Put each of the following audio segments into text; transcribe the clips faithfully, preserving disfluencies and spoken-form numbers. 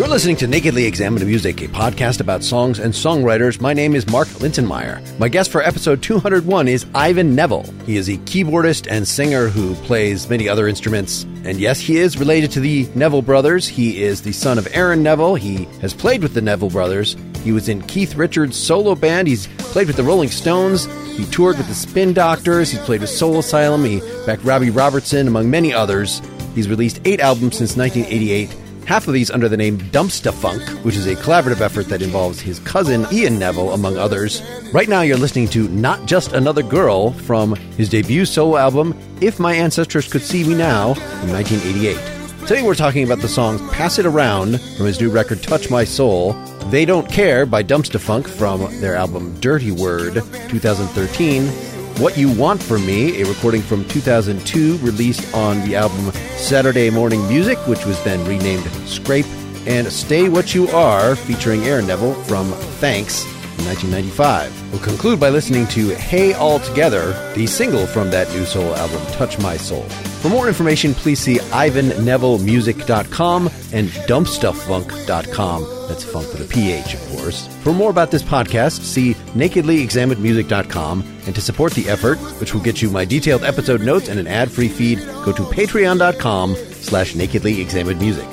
You're listening to Nakedly Examine Music, a podcast about songs and songwriters. My name is Mark Lintonmeyer. My guest for episode two hundred one is Ivan Neville. He is a keyboardist and singer who plays many other instruments. And yes, he is related to the Neville brothers. He is the son of Aaron Neville. He has played with the Neville brothers. He was in Keith Richards' solo band. He's played with the Rolling Stones. He toured with the Spin Doctors. He's played with Soul Asylum. He backed Robbie Robertson, among many others. He's released eight albums since nineteen eighty-eight. Half of these under the name Dumpsta Funk, which is a collaborative effort that involves his cousin Ian Neville, among others. Right now you're listening to Not Just Another Girl from his debut solo album, If My Ancestors Could See Me Now, in nineteen eighty-eight. Today we're talking about the songs Pass It Around from his new record Touch My Soul, They Don't Care by Dumpsta Funk from their album Dirty Word, two thousand thirteen, What You Want From Me, a recording from two thousand two released on the album Saturday Morning Music, which was then renamed Scrape, and Stay What You Are, featuring Aaron Neville from Thanks in nineteen ninety-five. We'll conclude by listening to Hey All Together, the single from that new solo album Touch My Soul. For more information, please see ivan neville music dot com and dumpsta funk dot com. That's funk with a P H, of course. For more about this podcast, see nakedly examined music dot com. And to support the effort, which will get you my detailed episode notes and an ad-free feed, go to patreon dot com slash nakedly examined music.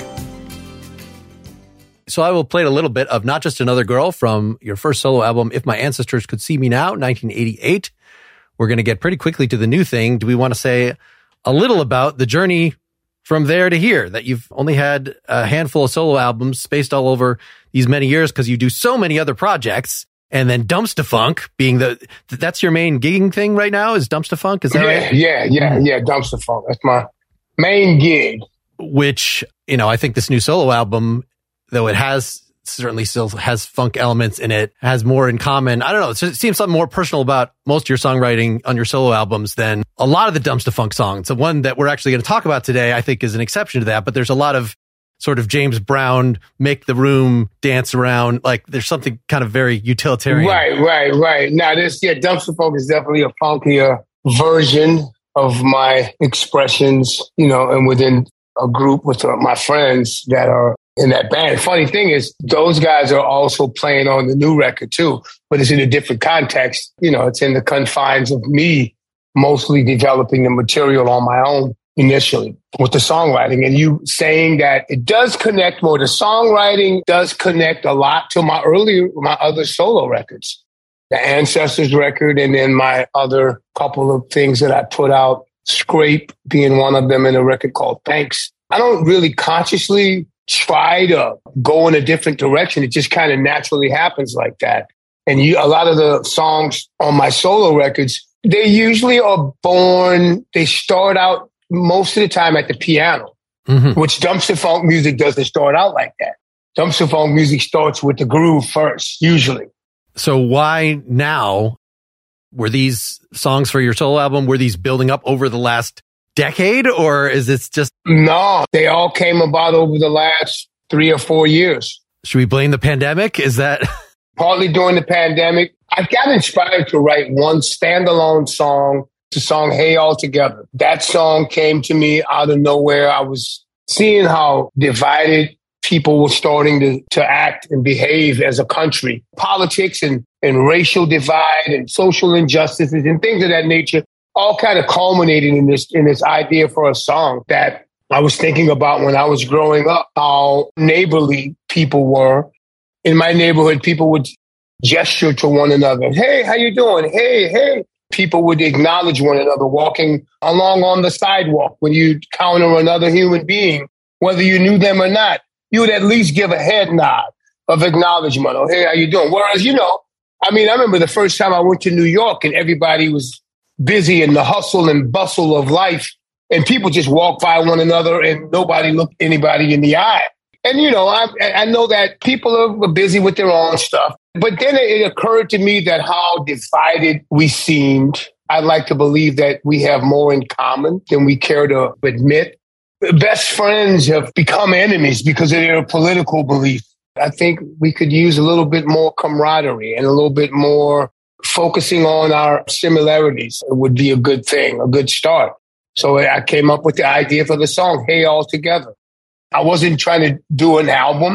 So I will play a little bit of Not Just Another Girl from your first solo album, If My Ancestors Could See Me Now, nineteen eighty-eight. We're going to get pretty quickly to the new thing. Do we want to say a little about the journey from there to here, that you've only had a handful of solo albums spaced all over these many years because you do so many other projects, and then Dumpsta Funk being the, that's your main gigging thing right now, is Dumpsta Funk? Is that yeah, right? Yeah, yeah, yeah, Dumpsta Funk. That's my main gig. Which, you know, I think this new solo album, though it has certainly still has funk elements in it, has more in common. I don't know. It seems something more personal about most of your songwriting on your solo albums than a lot of the Dumpsta Funk songs. The one that we're actually going to talk about today, I think, is an exception to that. But there's a lot of sort of James Brown, make the room dance around. Like there's something kind of very utilitarian. Right, right, right. Now this, yeah, Dumpsta Funk is definitely a funkier version of my expressions, you know, and within a group with my friends that are in that band. Funny thing is, those guys are also playing on the new record too, but it's in a different context. You know, it's in the confines of me mostly developing the material on my own initially with the songwriting. And you saying that it does connect more. The songwriting does connect a lot to my earlier, my other solo records, the Ancestors record, and then my other couple of things that I put out, Scrape being one of them, and a record called Thanks. I don't really consciously try to go in a different direction. It just kind of naturally happens like that. And you, a lot of the songs on my solo records, they usually are born, they start out most of the time at the piano, mm-hmm. which Dumpsta Funk music doesn't start out like that. Dumpsta Funk music starts with the groove first, usually. So why now? Were these songs for your solo album, were these building up over the last decade, or is this just... No, they all came about over the last three or four years. Should we blame the pandemic? Is that... Partly during the pandemic. I got inspired to write one standalone song, the song Hey All Together. That song came to me out of nowhere. I was seeing how divided people were starting to, to act and behave as a country. Politics and, and racial divide and social injustices and things of that nature all kind of culminated in this in this idea for a song that I was thinking about when I was growing up, how neighborly people were. In my neighborhood, people would gesture to one another. Hey, how you doing? Hey, hey. People would acknowledge one another walking along on the sidewalk. When you encounter another human being, whether you knew them or not, you would at least give a head nod of acknowledgement. Oh, hey, how you doing? Whereas, you know, I mean, I remember the first time I went to New York and everybody was busy in the hustle and bustle of life, and people just walked by one another and nobody looked anybody in the eye. And, you know, I, I know that people are busy with their own stuff. But then it occurred to me that how divided we seemed. I like to believe that we have more in common than we care to admit. Best friends have become enemies because of their political beliefs. I think we could use a little bit more camaraderie and a little bit more focusing on our similarities. It would be a good thing, a good start. So I came up with the idea for the song, Hey All Together. I wasn't trying to do an album.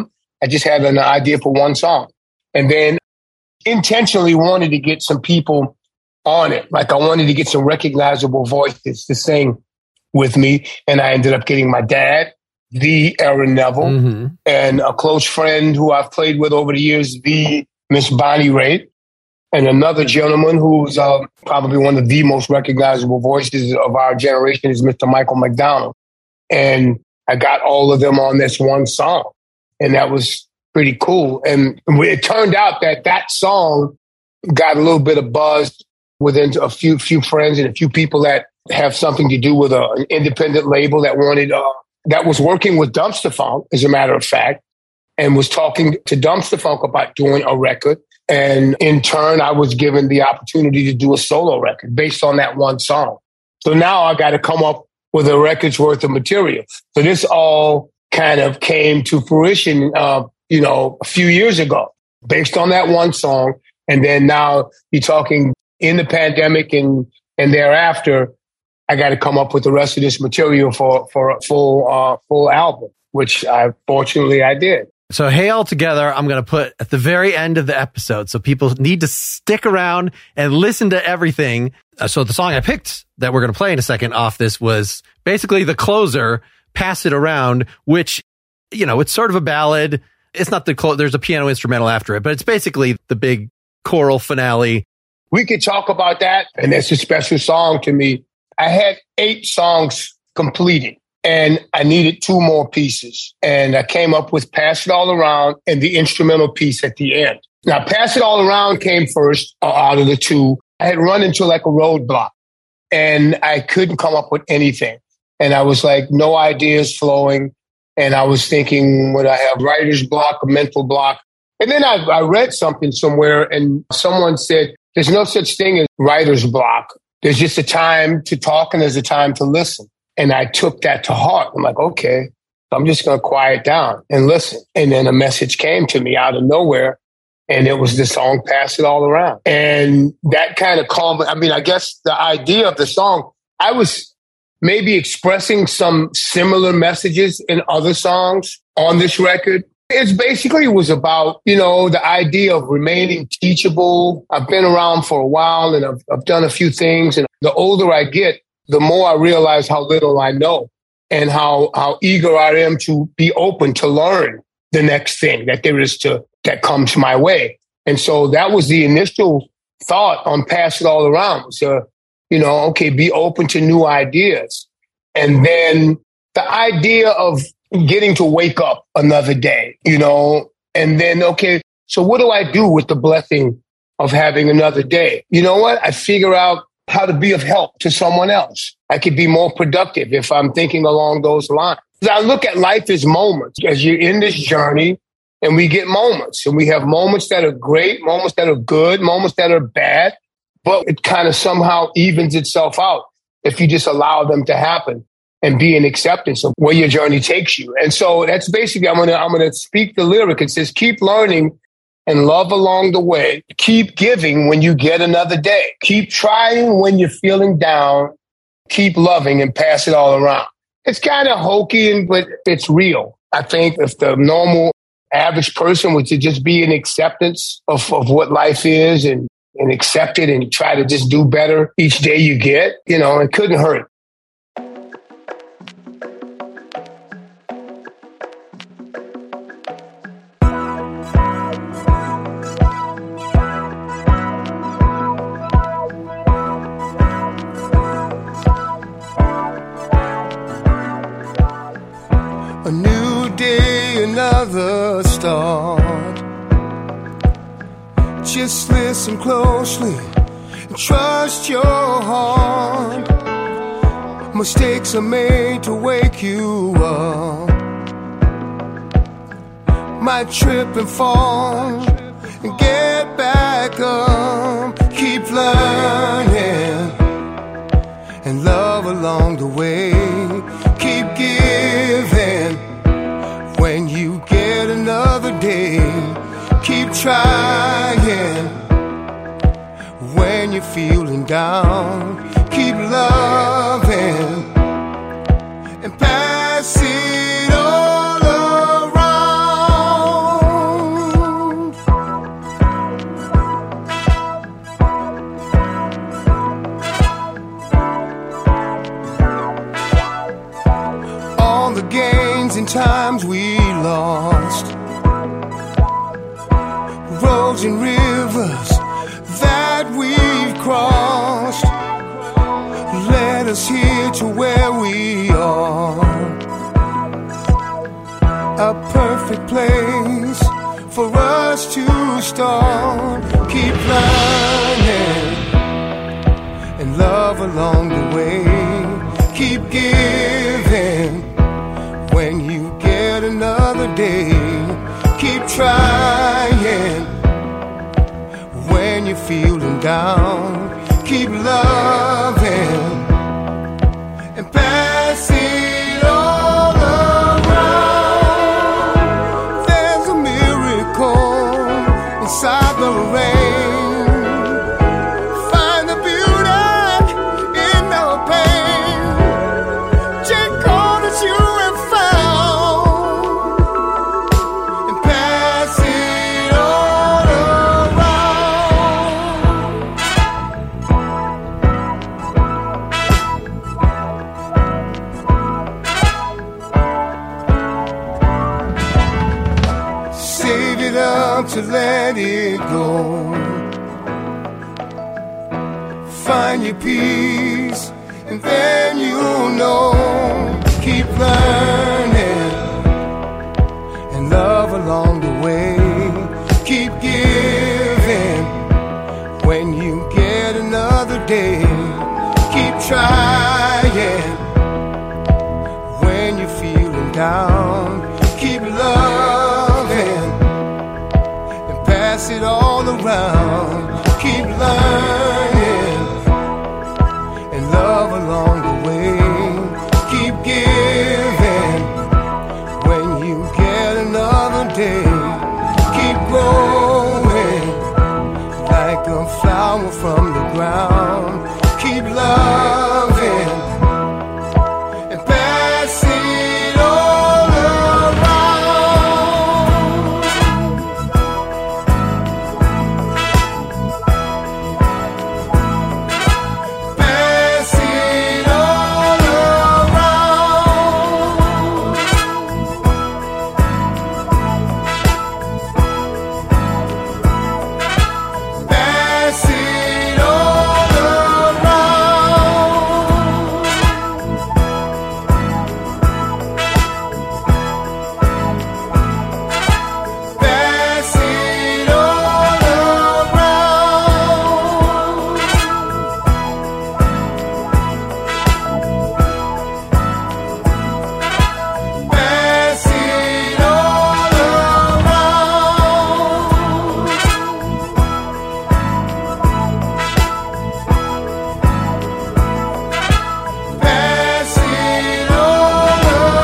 I just had an idea for one song. And then intentionally wanted to get some people on it. Like I wanted to get some recognizable voices to sing with me. And I ended up getting my dad, the Aaron Neville, mm-hmm. and a close friend who I've played with over the years, the Miss Bonnie Raitt, and another gentleman who's uh, probably one of the most recognizable voices of our generation is Mister Michael McDonald. And I got all of them on this one song. And that was pretty cool. And it turned out that that song got a little bit of buzz within a few few friends and a few people that have something to do with a, an independent label that wanted, uh, that was working with Dumpster Funk, as a matter of fact, and was talking to Dumpster Funk about doing a record. And in turn, I was given the opportunity to do a solo record based on that one song. So now I got to come up with a record's worth of material. So this all kind of came to fruition, uh, you know, a few years ago, based on that one song. And then now you're talking in the pandemic and, and thereafter, I got to come up with the rest of this material for, for a full, uh, full album, which I fortunately I did. So Hey All Together, I'm going to put at the very end of the episode. So people need to stick around and listen to everything. Uh, so the song I picked that we're going to play in a second off this was basically the closer, Pass It Around, which, you know, it's sort of a ballad. It's not the, clo- there's a piano instrumental after it, but it's basically the big choral finale. We could talk about that. And that's a special song to me. I had eight songs completed and I needed two more pieces. And I came up with Pass It All Around and the instrumental piece at the end. Now, Pass It All Around came first uh, out of the two. I had run into like a roadblock and I couldn't come up with anything. And I was like, no ideas flowing. And I was thinking, would I have writer's block, a mental block? And then I, I read something somewhere and someone said, there's no such thing as writer's block. There's just a time to talk and there's a time to listen. And I took that to heart. I'm like, okay, I'm just going to quiet down and listen. And then a message came to me out of nowhere. And it was the song Pass It All Around. And that kind of calmed, I mean, I guess the idea of the song, I was maybe expressing some similar messages in other songs on this record. It basically was about, you know, the idea of remaining teachable. I've been around for a while and I've, I've done a few things. And the older I get, the more I realize how little I know and how, how eager I am to be open to learn the next thing that there is to, that comes my way. And so that was the initial thought on Pass It All Around. So, you know, okay, be open to new ideas. And then the idea of getting to wake up another day, you know, and then, okay, so what do I do with the blessing of having another day? You know what? I figure out how to be of help to someone else. I could be more productive if I'm thinking along those lines. I look at life as moments. As you're in this journey and we get moments and we have moments that are great, moments that are good, moments that are bad, but it kind of somehow evens itself out if you just allow them to happen and be in acceptance of where your journey takes you. And so that's basically, I'm going to, I'm going to speak the lyric. It says, keep learning and love along the way. Keep giving when you get another day. Keep trying when you're feeling down. Keep loving and pass it all around. It's kind of hokey, and but it's real. I think if the normal average person was to just be in acceptance of, of what life is and, and accept it and try to just do better each day you get, you know, it couldn't hurt. A new day, another start. Just listen closely and trust your heart. Mistakes are made to wake you up. Might trip and fall and get back up. Keep learning and love along the way. Keep giving when you get another day. Keep trying when you're feeling down. Keep loving and pass it all around. in times we lost, roads and rivers that we've crossed led us here to where we are, a perfect place for us to start. Keep learning and love along the way. Keep giving when you get another day. Keep trying when you're feeling down. Keep loving and pass it all around. There's a miracle inside the rain. Find the beauty in the pain. Check all that you have found and pass it all around. Save it up to let it go. Find your peace, and then you'll know. Keep learning and love along the way. Keep giving when you get another day. Keep trying when you're feeling down. Keep loving and pass it all around. Keep learning and love along the way. Keep giving when you get another day. Keep growing like a flower from the ground. Keep loving and pass it all around. Pass it all around. Pass it all around. Pass it all around. Pass it all around. Pass it all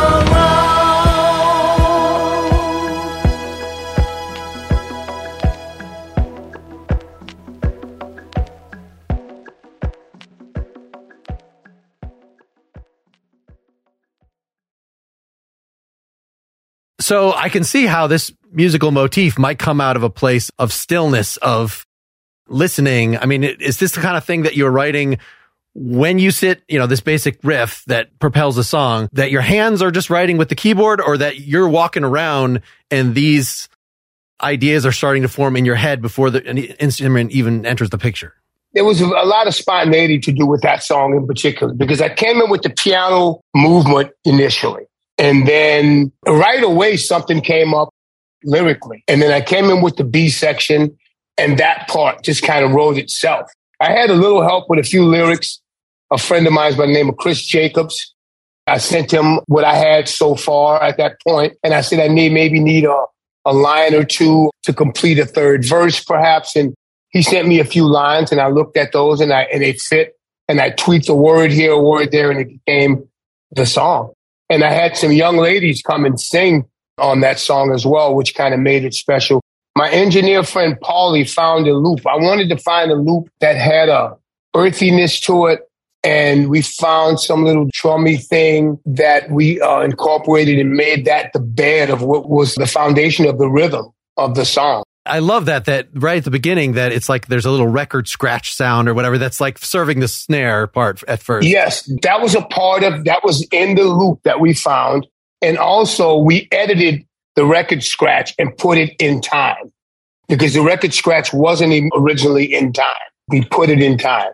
So I can see how this musical motif might come out of a place of stillness, of listening. I mean, is this the kind of thing that you're writing when you sit, you know, this basic riff that propels a song, that your hands are just writing with the keyboard, or that you're walking around and these ideas are starting to form in your head before the instrument even enters the picture? There was a lot of spontaneity to do with that song in particular, because I came in with the piano movement initially. And then right away, something came up lyrically. And then I came in with the B section, and that part just kind of wrote itself. I had a little help with a few lyrics. A friend of mine by the name of Chris Jacobs. I sent him what I had so far at that point, and I said I need maybe need a, a line or two to complete a third verse, perhaps. And he sent me a few lines, and I looked at those, and I and they fit. And I tweaked a word here, a word there, and it became the song. And I had some young ladies come and sing on that song as well, which kind of made it special. My engineer friend Paulie found a loop. I wanted to find a loop that had a earthiness to it. And we found some little drummy thing that we uh, incorporated and made that the bed of what was the foundation of the rhythm of the song. I love that, that right at the beginning, that it's like there's a little record scratch sound or whatever that's like serving the snare part at first. Yes, that was a part of, that was in the loop that we found. And also we edited the record scratch and put it in time because the record scratch wasn't even originally in time. We put it in time.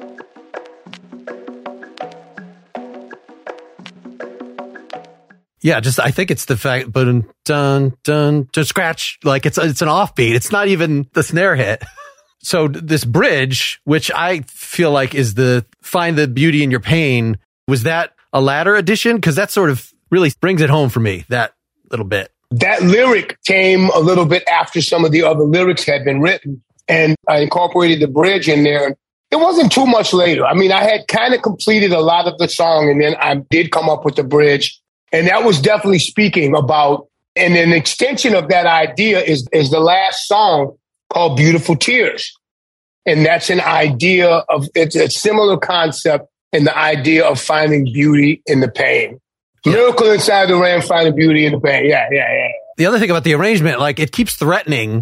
Yeah, just I think it's the fact, but dun dun to scratch, like it's it's an offbeat. It's not even the snare hit. So this bridge, which I feel like is the find the beauty in your pain, was that a latter addition? Because that sort of really brings it home for me, that little bit. That lyric came a little bit after some of the other lyrics had been written, and I incorporated the bridge in there. It wasn't too much later. I mean, I had kind of completed a lot of the song, and then I did come up with the bridge. And that was definitely speaking about, and an extension of that idea is, is the last song called Beautiful Tears. And that's an idea of, it's a similar concept in the idea of finding beauty in the pain. Yeah. Miracle inside the rain, finding beauty in the pain. Yeah, yeah, yeah. The other thing about the arrangement, like it keeps threatening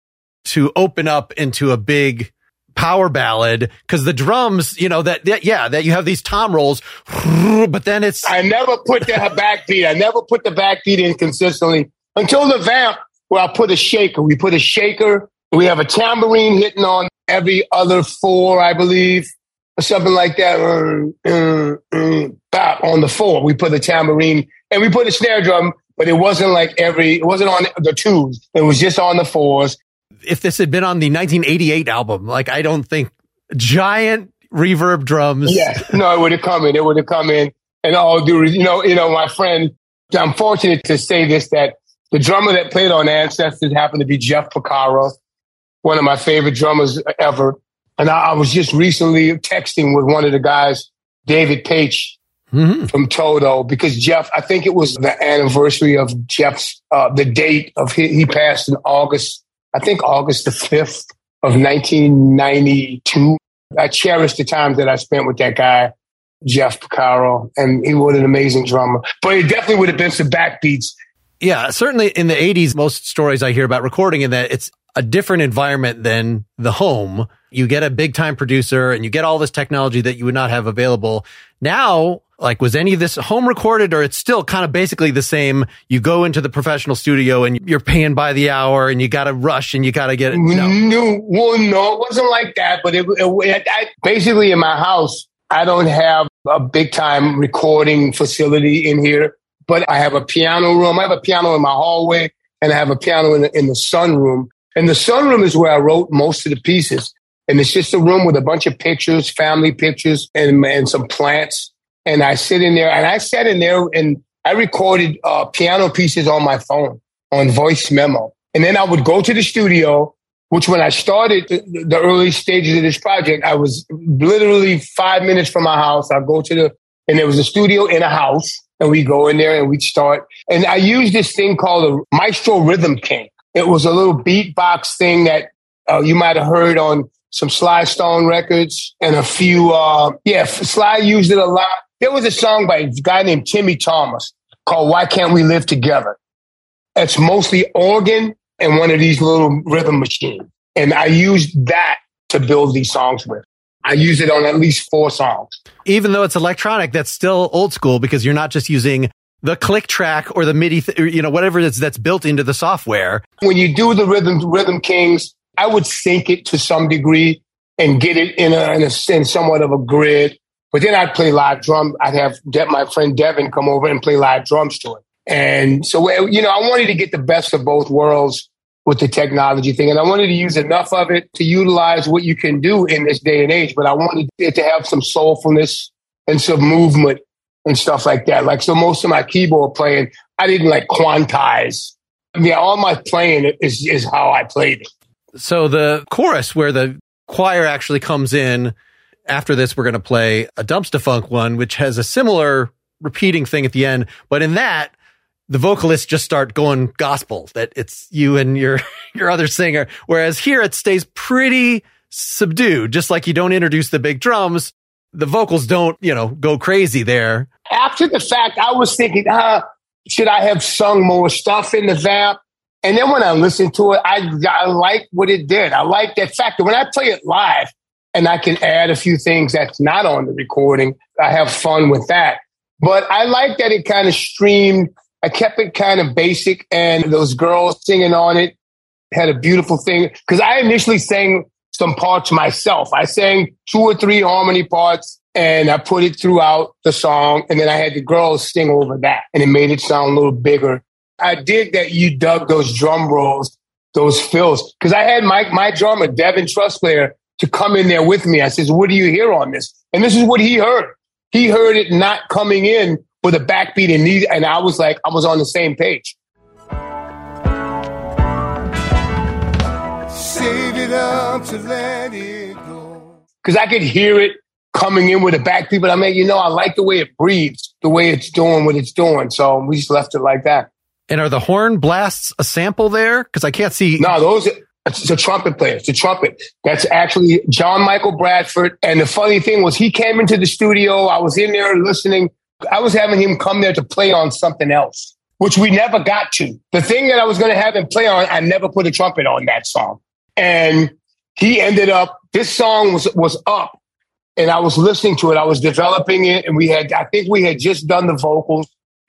to open up into a big power ballad because the drums, you know, that, that, yeah, that you have these tom rolls, but then it's. I never put the backbeat. I never put the backbeat in consistently until the vamp where I put a shaker. We put a shaker. We have a tambourine hitting on every other four, I believe, or something like that. Mm, mm, mm, bop, on the four, we put a tambourine and we put a snare drum, but it wasn't like every, it wasn't on the twos. It was just on the fours. If this had been on the nineteen eighty-eight album, like I don't think giant reverb drums. Yeah, no, it would have come in. It would have come in, and all due, you know, you know, my friend. I'm fortunate to say this that the drummer that played on Ancestors happened to be Jeff Porcaro, one of my favorite drummers ever. And I, I was just recently texting with one of the guys, David Page mm-hmm. from Toto, because Jeff, I think it was the anniversary of Jeff's uh, the date of he, he passed in August. I think August the fifth of nineteen ninety-two. I cherish the time that I spent with that guy, Jeff Porcaro, and he was an amazing drummer. But it definitely would have been some backbeats. Yeah, certainly in the eighties, most stories I hear about recording in that it's a different environment than the home. You get a big time producer and you get all this technology that you would not have available. Now, like, was any of this home recorded or it's still kind of basically the same? You go into the professional studio and you're paying by the hour and you got to rush and you got to get it. No. no, well, no, it wasn't like that. But it, it, I, basically in my house, I don't have a big time recording facility in here, but I have a piano room. I have a piano in my hallway and I have a piano in the, in the sunroom. And the sunroom is where I wrote most of the pieces. And it's just a room with a bunch of pictures, family pictures, and, and some plants. And I sit in there, and I sat in there, and I recorded uh, piano pieces on my phone, on voice memo. And then I would go to the studio, which when I started the, the early stages of this project, I was literally five minutes from my house. I'd go to the, and there was a studio in a house, and we go in there and we'd start. And I used this thing called a Maestro Rhythm King. It was a little beatbox thing that uh, you might have heard on some Sly Stone records and a few, uh, yeah, Sly used it a lot. There was a song by a guy named Timmy Thomas called Why Can't We Live Together? It's mostly organ and one of these little rhythm machines. And I used that to build these songs with. I use it on at least four songs. Even though it's electronic, that's still old school because you're not just using the click track or the MIDI, th- you know, whatever it is that's built into the software. When you do the Rhythm Rhythm Kings, I would sync it to some degree and get it in a, in a in somewhat of a grid. But then I'd play live drum. I'd have De- my friend Devin come over and play live drums to it. And so, you know, I wanted to get the best of both worlds with the technology thing. And I wanted to use enough of it to utilize what you can do in this day and age. But I wanted it to have some soulfulness and some movement and stuff like that. Like, so most of my keyboard playing, I didn't like quantize. I mean, all my playing is, is how I played it. So the chorus where the choir actually comes in, after this, we're going to play a Dumpsta Funk one, which has a similar repeating thing at the end. But in that, the vocalists just start going gospel, that it's you and your, your other singer. Whereas here it stays pretty subdued, just like you don't introduce the big drums. The vocals don't, you know, go crazy there. After the fact, I was thinking, uh, should I have sung more stuff in the vamp? And then when I listened to it, I, I like what it did. I like that fact that when I play it live and I can add a few things that's not on the recording, I have fun with that. But I like that it kind of streamed I kept it kind of basic, and those girls singing on it had a beautiful thing. Because I initially sang some parts myself. I sang two or three harmony parts, and I put it throughout the song, and then I had the girls sing over that, and it made it sound a little bigger. I dig that you dug those drum rolls, those fills, because I had my, my drummer, Devin Trustplayer, to come in there with me. I says, what do you hear on this? And this is what he heard. He heard it not coming in with a backbeat, and, he, and I was like, I was on the same page. Save it up to let it go. Because I could hear it coming in with a backbeat, but I mean, you know, I like the way it breathes, the way it's doing what it's doing. So we just left it like that. And are the horn blasts a sample there? Because I can't see. No, those are, it's a trumpet player. It's a trumpet. That's actually John Michael Bradford. And the funny thing was he came into the studio. I was in there listening. I was having him come there to play on something else, which we never got to. The thing that I was going to have him play on, I never put a trumpet on that song. And he ended up, this song was, was up, and I was listening to it. I was developing it, and we had, I think we had just done the vocals,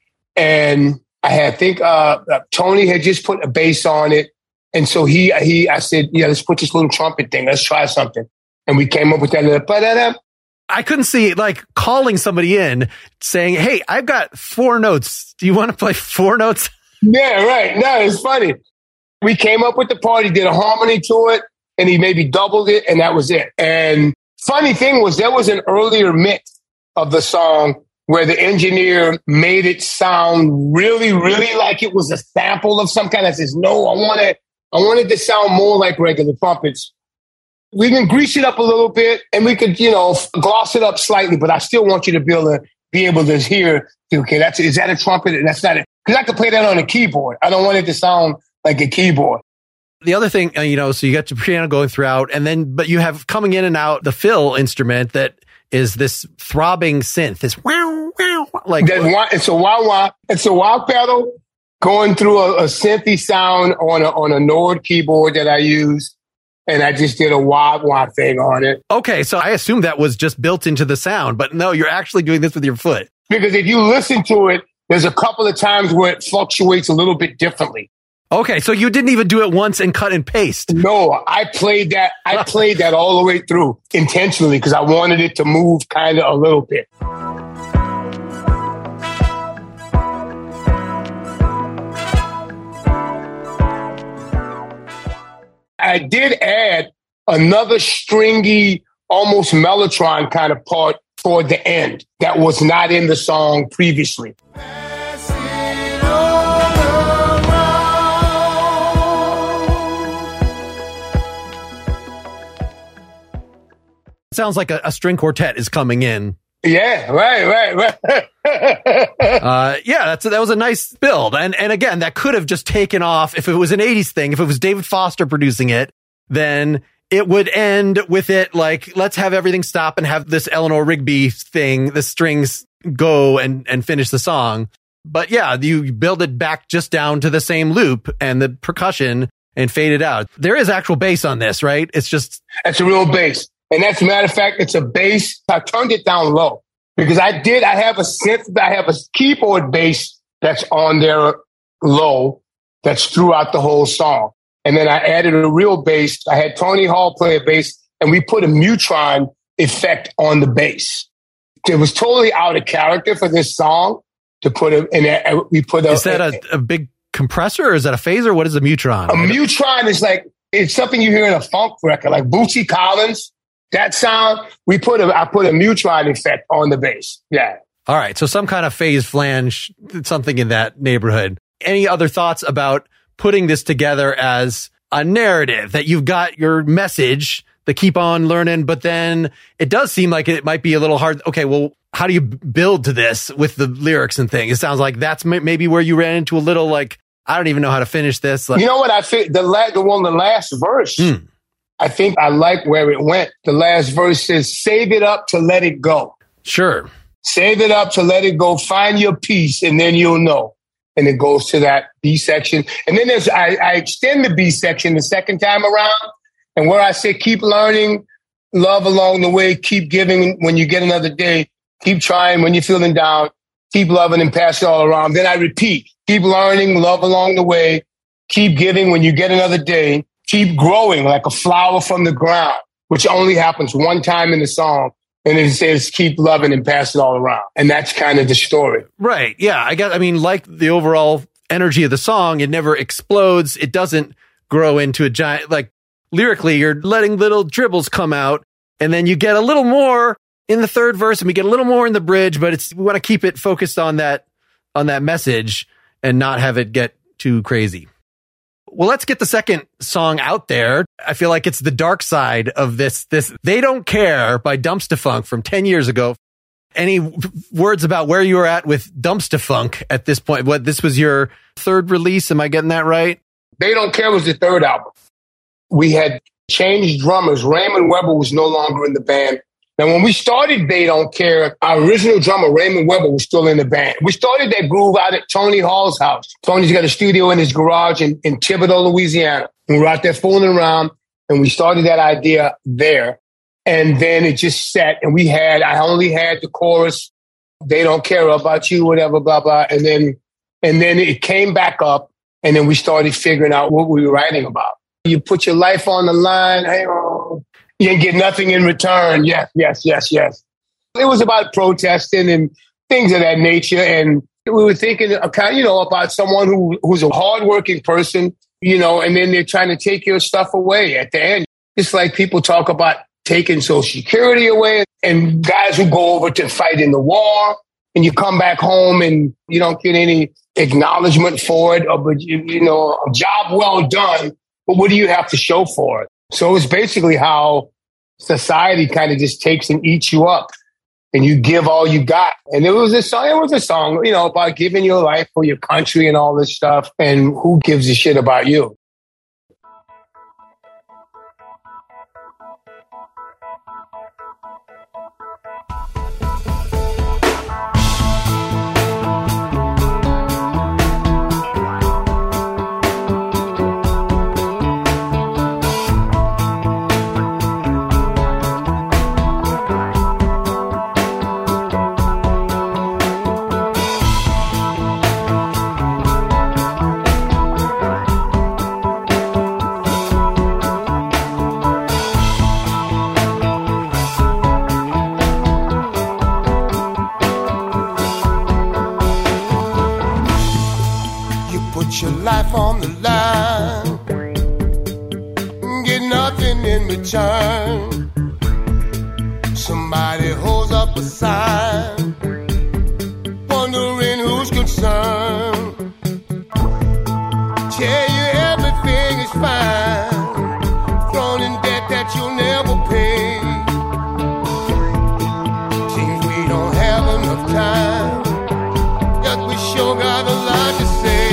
and I had, I think uh, uh, Tony had just put a bass on it. And so he, he, I said, yeah, let's put this little trumpet thing. Let's try something. And we came up with that little, ba-da-da. I couldn't see like calling somebody in saying, hey, I've got four notes. Do you want to play four notes? Yeah, right. No, it's funny. We came up with the part. He did a harmony to it, and he maybe doubled it, and that was it. And funny thing was, there was an earlier mix of the song where the engineer made it sound really, really like it was a sample of some kind. I says, no, I want it. I wanted to sound more like regular trumpets. We can grease it up a little bit, and we could, you know, gloss it up slightly, but I still want you to be able to be able to hear, okay, that's, is that a trumpet? And that's not it. Because I could play that on a keyboard. I don't want it to sound like a keyboard. The other thing, you know, so you got your piano going throughout, and then, but you have coming in and out the fill instrument that is this throbbing synth, this wow, wow, like that, it's a wah wah, it's a wah pedal going through a, a synthy sound on a on a Nord keyboard that I use, and I just did a wah wah thing on it. Okay, so I assume that was just built into the sound, but no, you're actually doing this with your foot. Because if you listen to it, there's a couple of times where it fluctuates a little bit differently. Okay, so you didn't even do it once and cut and paste. No, I played that. I played that all the way through intentionally because I wanted it to move kind of a little bit. I did add another stringy, almost mellotron kind of part toward the end that was not in the song previously. Sounds like a, a string quartet is coming in. Yeah, right, right, right. uh, yeah, that's that was a nice build, and and again, that could have just taken off if it was an eighties thing. If it was David Foster producing it, then it would end with it like, let's have everything stop and have this Eleanor Rigby thing, the strings go and and finish the song. But yeah, you build it back just down to the same loop and the percussion and fade it out. There is actual bass on this, right? It's just it's a real bass. And that's a matter of fact, it's a bass. I turned it down low because I did. I have a synth. I have a keyboard bass that's on there low that's throughout the whole song. And then I added a real bass. I had Tony Hall play a bass, and we put a Mutron effect on the bass. It was totally out of character for this song to put a, and we put a. Is that a, a big compressor or is that a phaser? What is a Mutron? A Mutron is like, it's something you hear in a funk record, like Bootsy Collins. That sound, we put a, I put a Mutron effect on the bass. Yeah. All right. So some kind of phase flange, something in that neighborhood. Any other thoughts about putting this together as a narrative that you've got your message, the keep on learning, but then it does seem like it might be a little hard. Okay. Well, how do you build to this with the lyrics and things? It sounds like that's maybe where you ran into a little like, I don't even know how to finish this. Like, you know what? I think the la- the one, the last verse. Hmm. I think I like where it went. The last verse says, save it up to let it go. Sure. Save it up to let it go. Find your peace, and then you'll know. And it goes to that B section. And then there's, I, I extend the B section the second time around. And where I say, keep learning, love along the way, keep giving when you get another day, keep trying when you're feeling down, keep loving and pass it all around. Then I repeat, keep learning, love along the way, keep giving when you get another day, keep growing like a flower from the ground, which only happens one time in the song. And it says, keep loving and pass it all around. And that's kind of the story. Right. Yeah. I guess, I mean, like the overall energy of the song, it never explodes. It doesn't grow into a giant, like lyrically, you're letting little dribbles come out. And then you get a little more in the third verse and we get a little more in the bridge, but it's, we want to keep it focused on that, on that message and not have it get too crazy. Well, let's get the second song out there. I feel like it's the dark side of this, this They Don't Care by Dumpsta Funk from ten years ago. Any words about where you were at with Dumpsta Funk at this point? What, this was your third release? Am I getting that right? They Don't Care was the third album. We had changed drummers. Raymond Weber was no longer in the band. Now, when we started They Don't Care, our original drummer, Raymond Weber, was still in the band. We started that groove out at Tony Hall's house. Tony's got a studio in his garage in, in Thibodaux, Louisiana. We were out there fooling around, and we started that idea there. And then it just set, and we had, I only had the chorus, They Don't Care About You, whatever, blah, blah. And then, and then it came back up, and then we started figuring out what we were writing about. You put your life on the line. Hey, oh, you didn't get nothing in return. Yes, yes, yes, yes. It was about protesting and things of that nature. And we were thinking, kind of, you know, about someone who who's a hardworking person, you know, and then they're trying to take your stuff away at the end. It's like people talk about taking Social Security away and guys who go over to fight in the war and you come back home and you don't get any acknowledgement for it, or, but you, you know, a job well done. But what do you have to show for it? So it's basically how society kind of just takes and eats you up and you give all you got. And it was a song, it was a song, you know, about giving your life for your country and all this stuff. And who gives a shit about you? Your life on the line, get nothing in return. Somebody holds up a sign, wondering who's concerned. Tell you everything is fine, thrown in debt that you'll never pay. Seems we don't have enough time, yet we sure got a lot to say.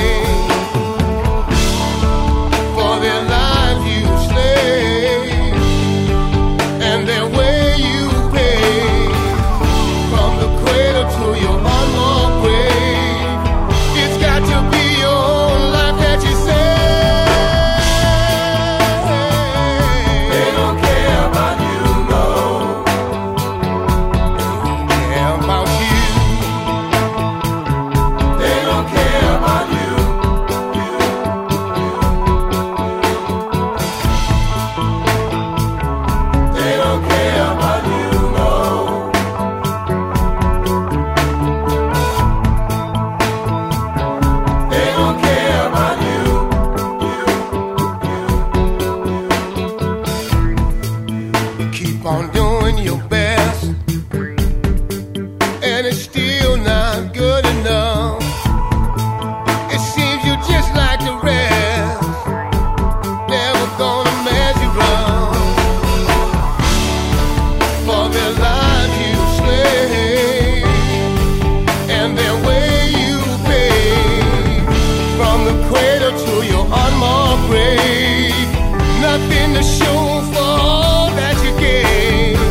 Nothing to show for all that you gave.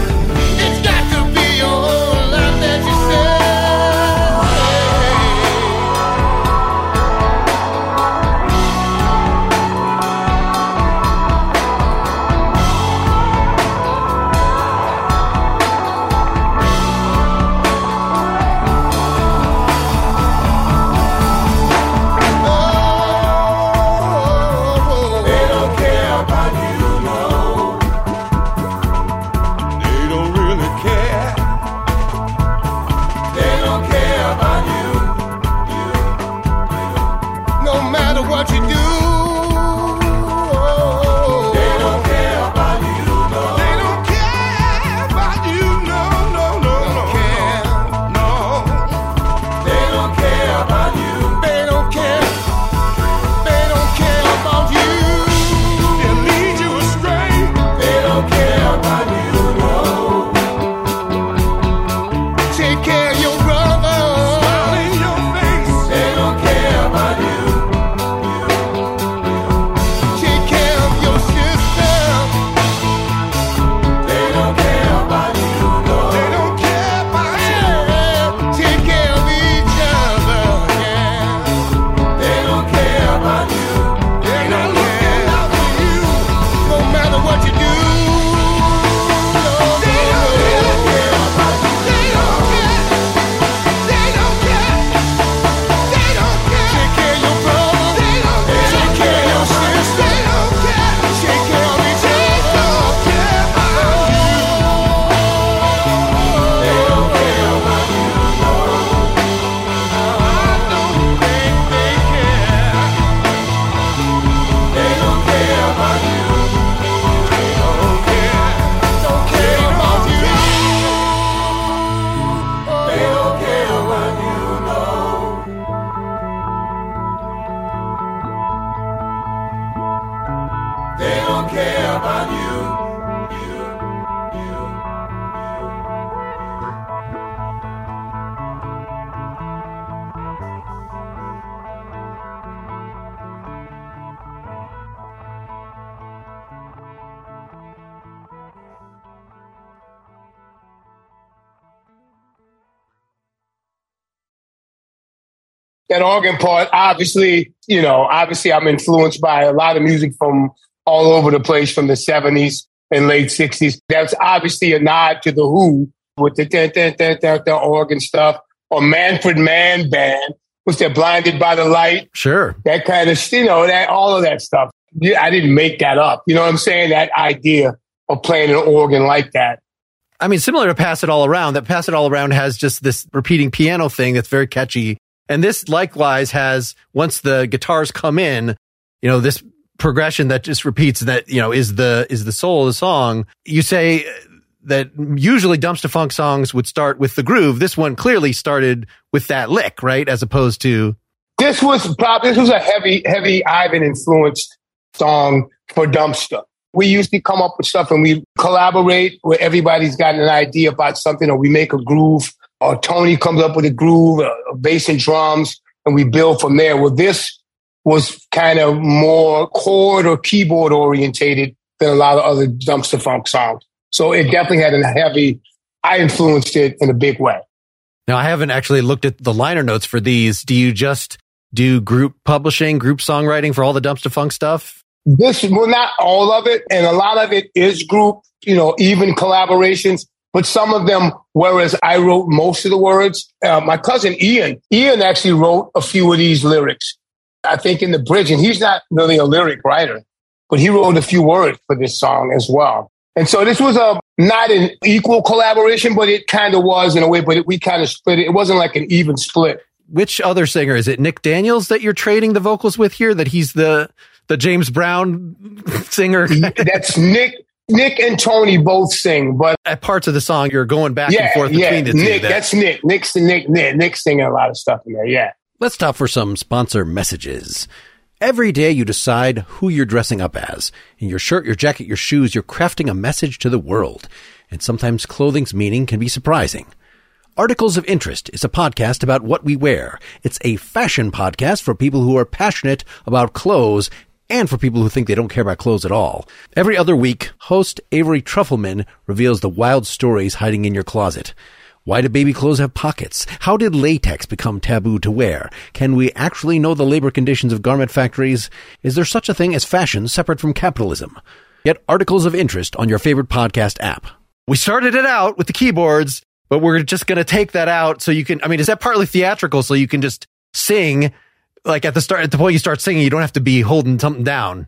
that organ part, obviously, you know, obviously I'm influenced by a lot of music from all over the place from the seventies and late sixties. That's obviously a nod to The Who with the dun, dun, dun, dun, dun, organ stuff. Or Manfred Mann Band, was there Blinded by the Light? Sure. That kind of, you know, that all of that stuff. Yeah, I didn't make that up. You know what I'm saying? That idea of playing an organ like that. I mean, similar to Pass It All Around, that Pass It All Around has just this repeating piano thing that's very catchy. And this likewise has, once the guitars come in, you know, this progression that just repeats that, you know, is the, is the soul of the song. You say that usually Dumpster Funk songs would start with the groove. This one clearly started with that lick, right? As opposed to. This was probably, this was a heavy, heavy Ivan influenced song for Dumpster. We usually come up with stuff and we collaborate where everybody's got an idea about something, or we make a groove, or Tony comes up with a groove, a, a bass and drums, and we build from there. Well, this was kind of more chord or keyboard orientated than a lot of other Dumpster Funk songs. So it definitely had a heavy, I influenced it in a big way. Now, I haven't actually looked at the liner notes for these. Do you just do group publishing, group songwriting for all the Dumpster Funk stuff? This, well, not all of it. And a lot of it is group, you know, even collaborations. But some of them, whereas I wrote most of the words, uh, my cousin Ian, Ian actually wrote a few of these lyrics, I think in the bridge. And he's not really a lyric writer, but he wrote a few words for this song as well. And so this was a not an equal collaboration, but it kind of was in a way, but it, we kind of split it. It wasn't like an even split. Which other singer? Is it Nick Daniels that you're trading the vocals with here? That he's the the James Brown singer? That's Nick. Nick and Tony both sing, but at parts of the song you're going back yeah, and forth yeah, between the two. Nick, that's Nick. Nick's the Nick. Nick. Nick's singing a lot of stuff in there. Yeah. Let's stop for some sponsor messages. Every day you decide who you're dressing up as. In your shirt, your jacket, your shoes, you're crafting a message to the world. And sometimes clothing's meaning can be surprising. Articles of Interest is a podcast about what we wear. It's a fashion podcast for people who are passionate about clothes and for people who think they don't care about clothes at all. Every other week, host Avery Trufelman reveals the wild stories hiding in your closet. Why do baby clothes have pockets? How did latex become taboo to wear? Can we actually know the labor conditions of garment factories? Is there such a thing as fashion separate from capitalism? Get Articles of Interest on your favorite podcast app. We started it out with the keyboards, but we're just going to take that out so you can, I mean, is that partly theatrical so you can just sing, like at the start, at the point you start singing, you don't have to be holding something down.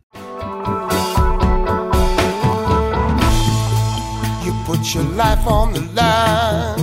You put your life on the line.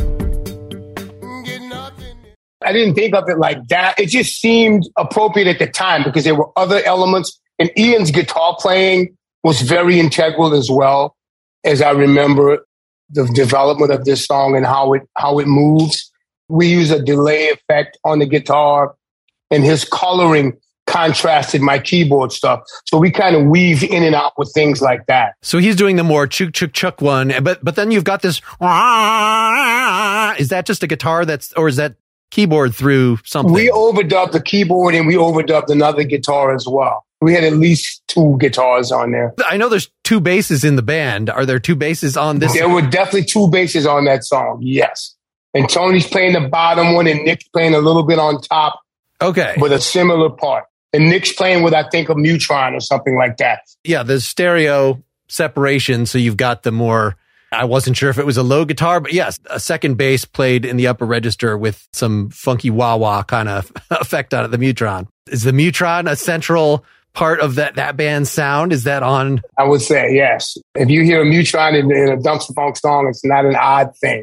I didn't think of it like that. It just seemed appropriate at the time because there were other elements. And Ian's guitar playing was very integral as well, as I remember the development of this song and how it how it moves. We use a delay effect on the guitar, and his coloring contrasted my keyboard stuff. So we kind of weave in and out with things like that. So he's doing the more chuk chuk chuk one, but but then you've got this. Is that just a guitar that's, or is that keyboard through something? We overdubbed the keyboard and we overdubbed another guitar as well. We had at least two guitars on there. I know there's two basses in the band. Are there two basses on this? There were definitely two basses on that song. Yes. And Tony's playing the bottom one and Nick's playing a little bit on top. Okay. With a similar part. And Nick's playing with, I think, a Mutron or something like that. Yeah, the stereo separation. So you've got the more, I wasn't sure if it was a low guitar, but yes, a second bass played in the upper register with some funky wah-wah kind of effect on it, the Mutron. Is the Mutron a central part of that, that band's sound? Is that on? I would say yes. If you hear a Mutron in, in a Dumpster Funk song, it's not an odd thing.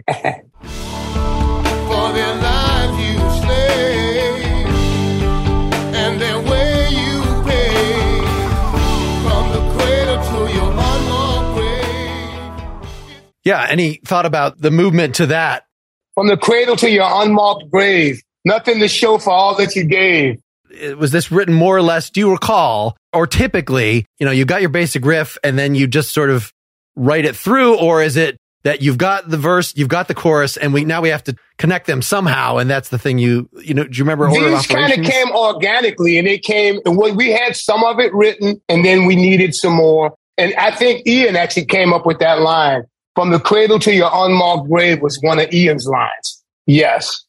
For their life you slave, and their way you pay, from the cradle to your unmarked grave. Yeah, any thought about the movement to that? From the cradle to your unmarked grave, nothing to show for all that you gave. Was this written more or less, do you recall, or typically, you know, you got your basic riff and then you just sort of write it through, or is it that you've got the verse, you've got the chorus, and we now we have to connect them somehow, and that's the thing you, you know, do you remember Order of These kind of came organically, and it came, and we had some of it written, and then we needed some more. And I think Ian actually came up with that line. From the cradle to your unmarked grave was one of Ian's lines. Yes.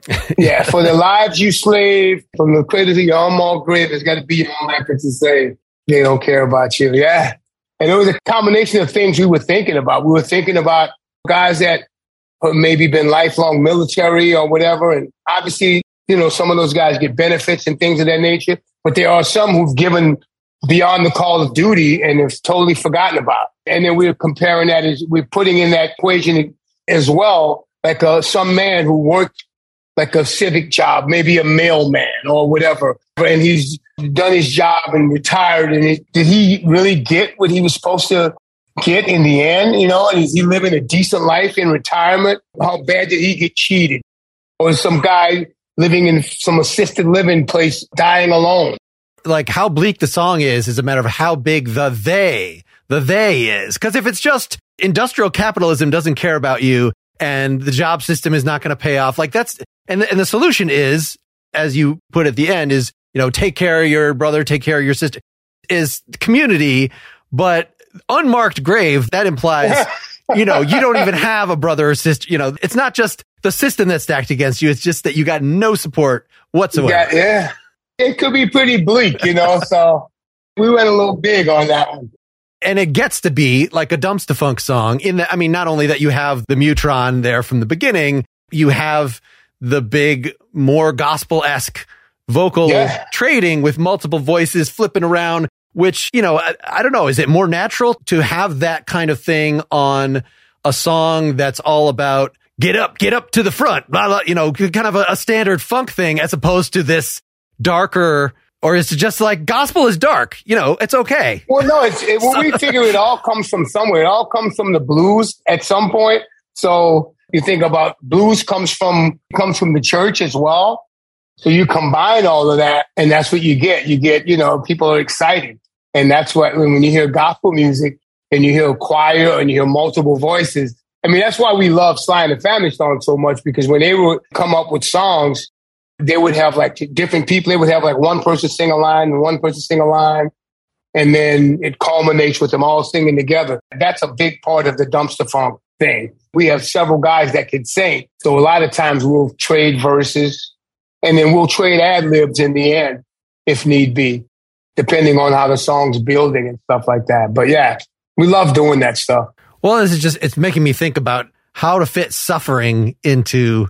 Yeah, for the lives you slave, from the cradle to your unmarked grave, it's got to be your own effort to say they don't care about you. Yeah. And it was a combination of things we were thinking about. We were thinking about guys that maybe been lifelong military or whatever. And obviously, you know, some of those guys get benefits and things of that nature. But there are some who've given beyond the call of duty and have totally forgotten about. And then we're comparing that as we're putting in that equation as well, like uh, some man who worked like a civic job, maybe a mailman or whatever. And he's done his job and retired. And it, did he really get what he was supposed to get in the end? You know, and is he living a decent life in retirement? How bad did he get cheated? Or some guy living in some assisted living place, dying alone? Like how bleak the song is, is a matter of how big the they, the they is. Because if it's just industrial capitalism doesn't care about you and the job system is not going to pay off, like that's, and the, and the solution is, as you put at the end, is, you know, take care of your brother, take care of your sister, is community, but unmarked grave, that implies, you know, you don't even have a brother or sister. You know, it's not just the system that's stacked against you. It's just that you got no support whatsoever. Yeah, yeah. It could be pretty bleak, you know, so we went a little big on that one. And it gets to be like a Dumpster Funk song in that, I mean, not only that you have the Mutron there from the beginning, you have the big, more gospel-esque vocal yeah. trading with multiple voices flipping around, which, you know, I, I don't know, is it more natural to have that kind of thing on a song that's all about get up, get up to the front, blah, blah, you know, kind of a, a standard funk thing as opposed to this darker, or is it just like gospel is dark? You know, it's okay. Well, no, it's it, when we figure it all comes from somewhere. It all comes from the blues at some point. So you think about blues comes from comes from the church as well. So you combine all of that, and that's what you get. You get, you know, people are excited, and that's what when you hear gospel music and you hear a choir and you hear multiple voices. I mean, that's why we love Sly and the Family Stone so much, because when they would come up with songs, they would have like different people. They would have like one person sing a line and one person sing a line. And then it culminates with them all singing together. That's a big part of the Dumpster Funk thing. We have several guys that can sing. So a lot of times we'll trade verses and then we'll trade ad libs in the end if need be, depending on how the song's building and stuff like that. But yeah, we love doing that stuff. Well, this is just, it's making me think about how to fit suffering into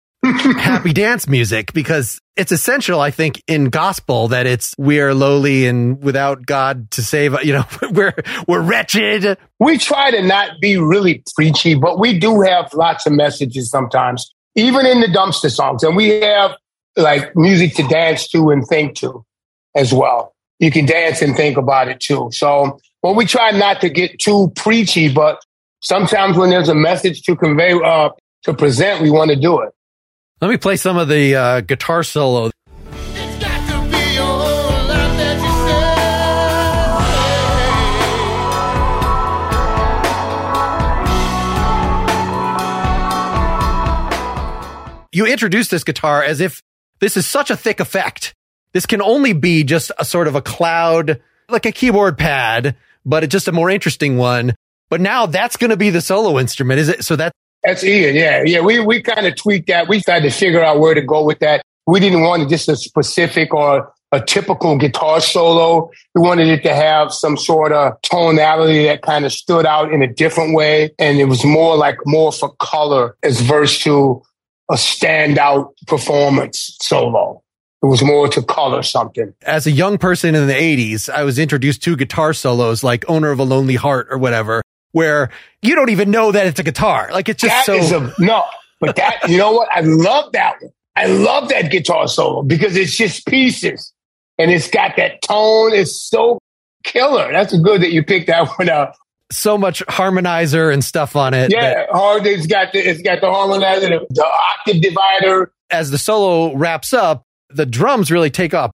happy dance music, because it's essential, I think, in gospel that it's we are lowly and without God to save, you know, we're we're wretched. We try to not be really preachy, but we do have lots of messages sometimes, even in the dumpster songs. And we have like music to dance to and think to as well. You can dance and think about it too. So well, we try not to get too preachy, but sometimes when there's a message to convey, uh, to present, we want to do it. Let me play some of the uh, guitar solo. It's got to be your own life that you say. You introduced this guitar as if this is such a thick effect. This can only be just a sort of a cloud, like a keyboard pad, but it's just a more interesting one. But now that's going to be the solo instrument, is it? So that. That's Ian, yeah. Yeah, we, we kind of tweaked that. We tried to figure out where to go with that. We didn't want it just a specific or a typical guitar solo. We wanted it to have some sort of tonality that kind of stood out in a different way. And it was more like more for color as verse to a standout performance solo. It was more to color something. As a young person in the eighties, I was introduced to guitar solos like Owner of a Lonely Heart or whatever, where you don't even know that it's a guitar. Like it's just that so. Is a, no, but that, you know what? I love that one. I love that guitar solo because it's just pieces and it's got that tone. It's so killer. That's good that you picked that one up. So much harmonizer and stuff on it. Yeah, hard. It's got the, it's got the harmonizer, the, the octave divider. As the solo wraps up, the drums really take up.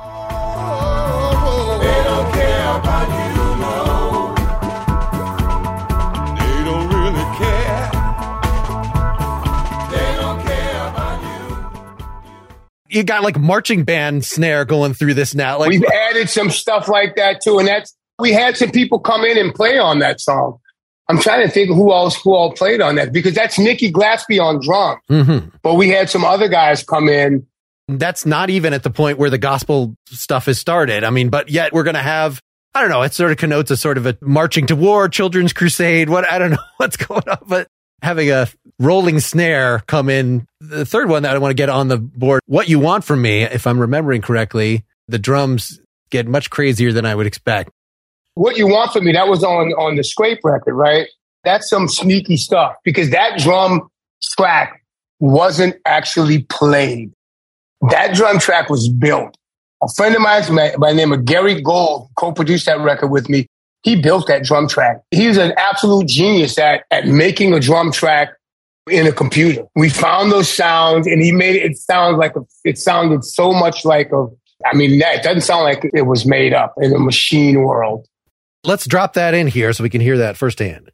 You got like marching band snare going through this now. Like we've added some stuff like that too. And that's, we had some people come in and play on that song. I'm trying to think who else who all played on that, because that's Nicky Glaspie on drums. Mm-hmm. But we had some other guys come in. That's not even at the point where the gospel stuff has started. I mean, but yet we're going to have, I don't know, it sort of connotes a sort of a marching to war, children's crusade. What, I don't know what's going on, but having a rolling snare come in. The third one that I want to get on the board, What You Want From Me, if I'm remembering correctly, the drums get much crazier than I would expect. What You Want From Me, that was on, on the Scrape record, right? That's some sneaky stuff, because that drum track wasn't actually played. That drum track was built. A friend of mine by the name of Gary Gold co-produced that record with me. He built that drum track. He's an absolute genius at, at making a drum track in a computer. We found those sounds, and he made it, it sound like a, it sounded so much like a, I mean, it doesn't sound like it was made up in a machine world. Let's drop that in here so we can hear that firsthand.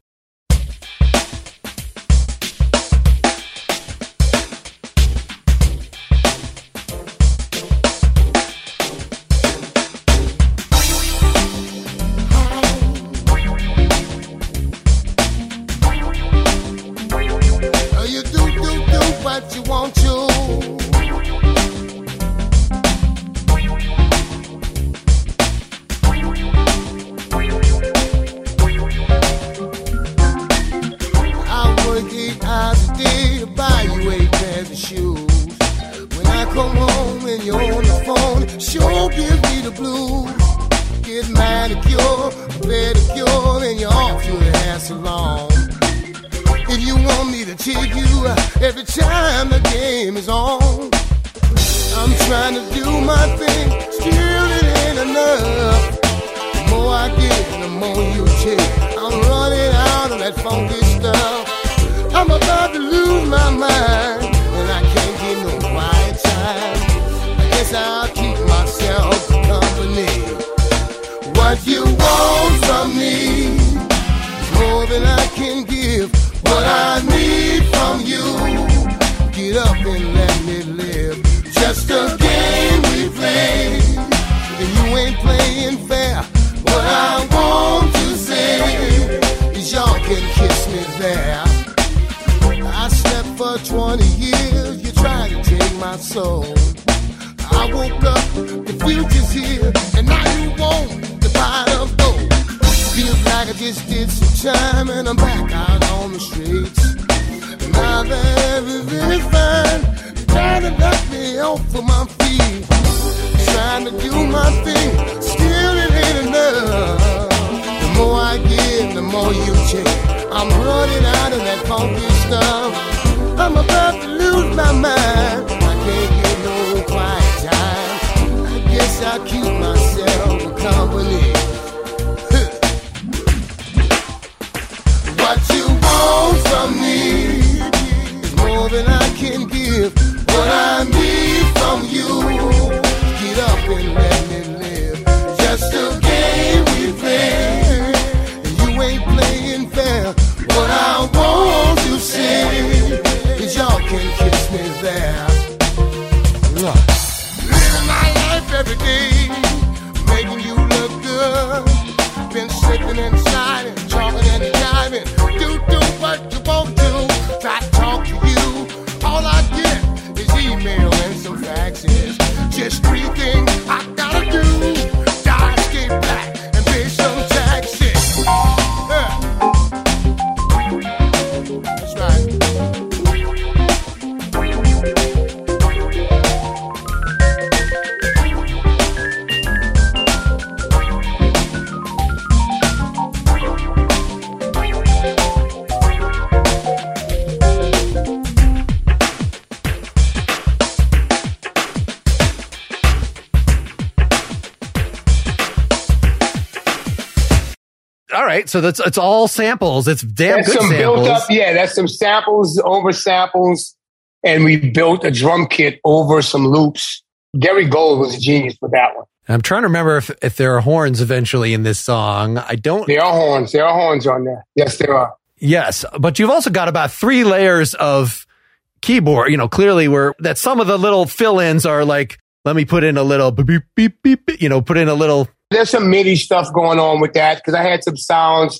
So that's it's all samples. It's damn that's good some samples. Built up, yeah, that's some samples over samples, and we built a drum kit over some loops. Gary Gold was a genius for that one. I'm trying to remember if, if there are horns eventually in this song. I don't. There are horns. There are horns on there. Yes, there are. Yes, but you've also got about three layers of keyboard. You know, clearly where that some of the little fill-ins are like, let me put in a little beep beep beep beep. You know, put in a little. There's some MIDI stuff going on with that, because I had some sounds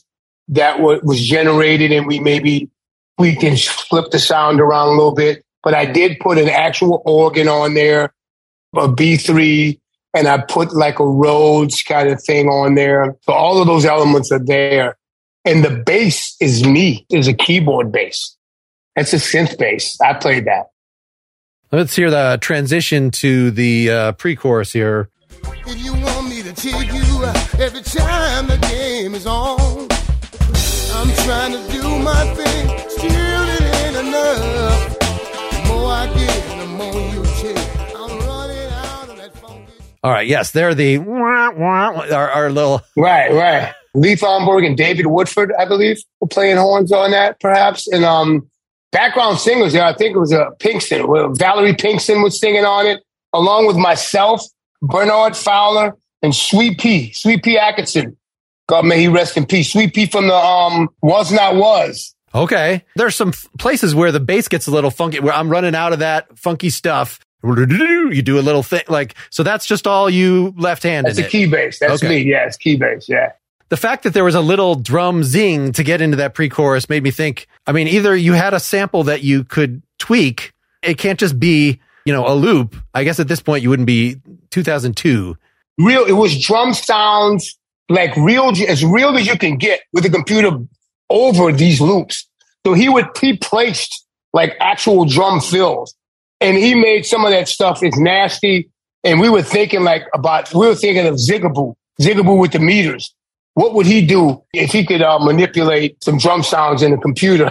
that w- was generated, and we maybe we can flip the sound around a little bit. But I did put an actual organ on there, a B three, and I put like a Rhodes kind of thing on there. So all of those elements are there. And the bass is me, is a keyboard bass. It's a synth bass. I played that. Let's hear the transition to the uh, pre-chorus here. If you want me to take you every time the game is on, I'm trying to do my thing, still it ain't enough. The more I get, the more you take. I'm running out of that funky. All right, yes, they're the wah, wah, our, our little... Right, right. Lee Thornburg and David Woodford, I believe, were playing horns on that, perhaps. And um, background singers there, I think it was uh, Pinkston. Well, Valerie Pinkston was singing on it, along with myself, Bernard Fowler, and Sweet Pea, Sweet Pea Atkinson. God may he rest in peace. Sweet Pea from the um, Was Not Was. Okay. There's some f- places where the bass gets a little funky, where I'm running out of that funky stuff. You do a little thing, like, so that's just all you left-handed. That's a key bass. That's okay. me. Yeah, it's key bass. Yeah. The fact that there was a little drum zing to get into that pre-chorus made me think, I mean, either you had a sample that you could tweak. It can't just be, you know, a loop. I guess at this point you wouldn't be two thousand two. Real, it was drum sounds, like real, as real as you can get with the computer over these loops. So he would, he placed like actual drum fills, and he made some of that stuff is nasty. And we were thinking like about, we were thinking of Zigaboo, Zigaboo with the meters. What would he do if he could uh, manipulate some drum sounds in the computer?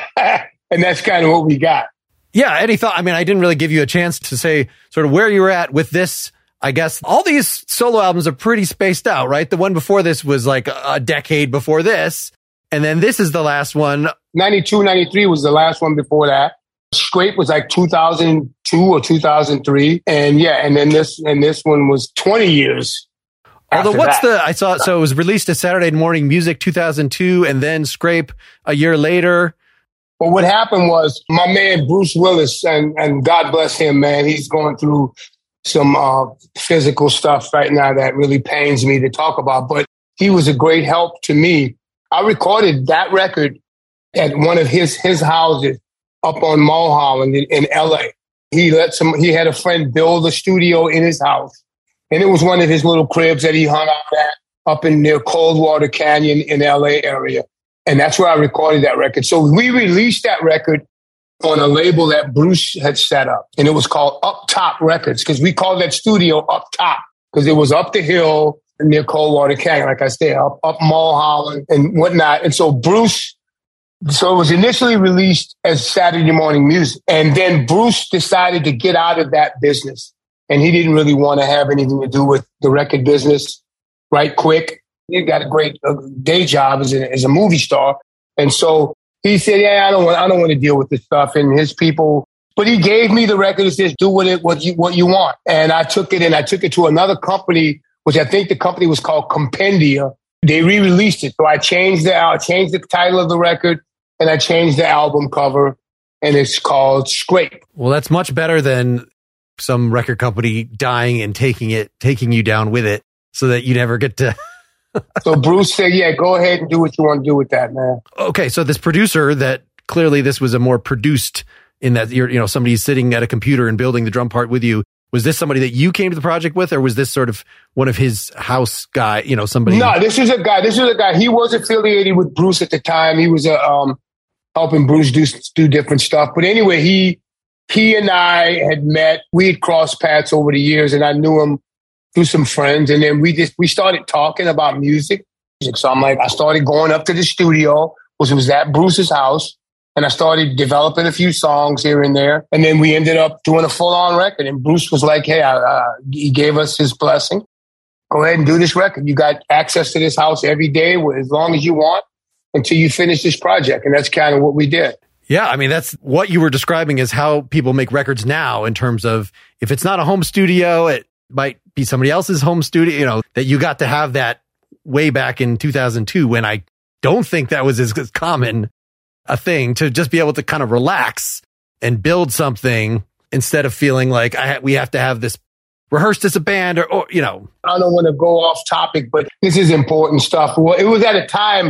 And that's kind of what we got. Yeah. Any thought? I mean, I didn't really give you a chance to say sort of where you were at with this. I guess all these solo albums are pretty spaced out, right? The one before this was like a decade before this. And then this is the last one. ninety-two, ninety-three was the last one before that. Scrape was like two thousand two or two thousand three. And yeah, and then this, and this one was twenty years. Although what's that. the, I saw, so it was released as Saturday Morning Music two thousand two and then Scrape a year later. But what happened was my man, Bruce Willis, and, and God bless him, man, he's going through some uh, physical stuff right now that really pains me to talk about, but he was a great help to me. I recorded that record at one of his, his houses up on Mulholland in, in L A. He let some, he had a friend build a studio in his house. And it was one of his little cribs that he hung out at up in near Coldwater Canyon in L A area. And that's where I recorded that record. So we released that record on a label that Bruce had set up. And it was called Up Top Records, because we called that studio Up Top because it was up the hill near Coldwater Canyon, like I said, up, up Mulholland and whatnot. And so Bruce, so it was initially released as Saturday Morning Music. And then Bruce decided to get out of that business. And he didn't really want to have anything to do with the record business right quick. He got a great uh, day job as a, as a movie star. And so he said, yeah, I don't want, I don't want to deal with this stuff. And his people, but he gave me the record and says, do what it, what you, what you want. And I took it and I took it to another company, which I think the company was called Compendia. They re-released it. So I changed the, I changed the title of the record and I changed the album cover, and it's called Scrape. Well, that's much better than some record company dying and taking it, taking you down with it so that you never get to. So Bruce said, yeah, go ahead and do what you want to do with that, man. Okay. So this producer that clearly this was a more produced in that you're, you know, somebody's sitting at a computer and building the drum part with you. Was this somebody that you came to the project with, or was this sort of one of his house guy, you know, somebody? No, this is a guy, this is a guy. He was affiliated with Bruce at the time. He was a, um, helping Bruce do, do different stuff. But anyway, he, He and I had met, we had crossed paths over the years, and I knew him through some friends. And then we just, we started talking about music. So I'm like, I started going up to the studio, which was at Bruce's house. And I started developing a few songs here and there. And then we ended up doing a full on record. And Bruce was like, hey, uh, he gave us his blessing. Go ahead and do this record. You got access to this house every day as long as you want until you finish this project. And that's kind of what we did. Yeah, I mean, that's what you were describing is how people make records now in terms of if it's not a home studio, it might be somebody else's home studio, you know, that you got to have that way back in two thousand two when I don't think that was as common a thing to just be able to kind of relax and build something instead of feeling like I ha- we have to have this rehearsed as a band or, or, you know. I don't want to go off topic, but this is important stuff. Well, it was at a time,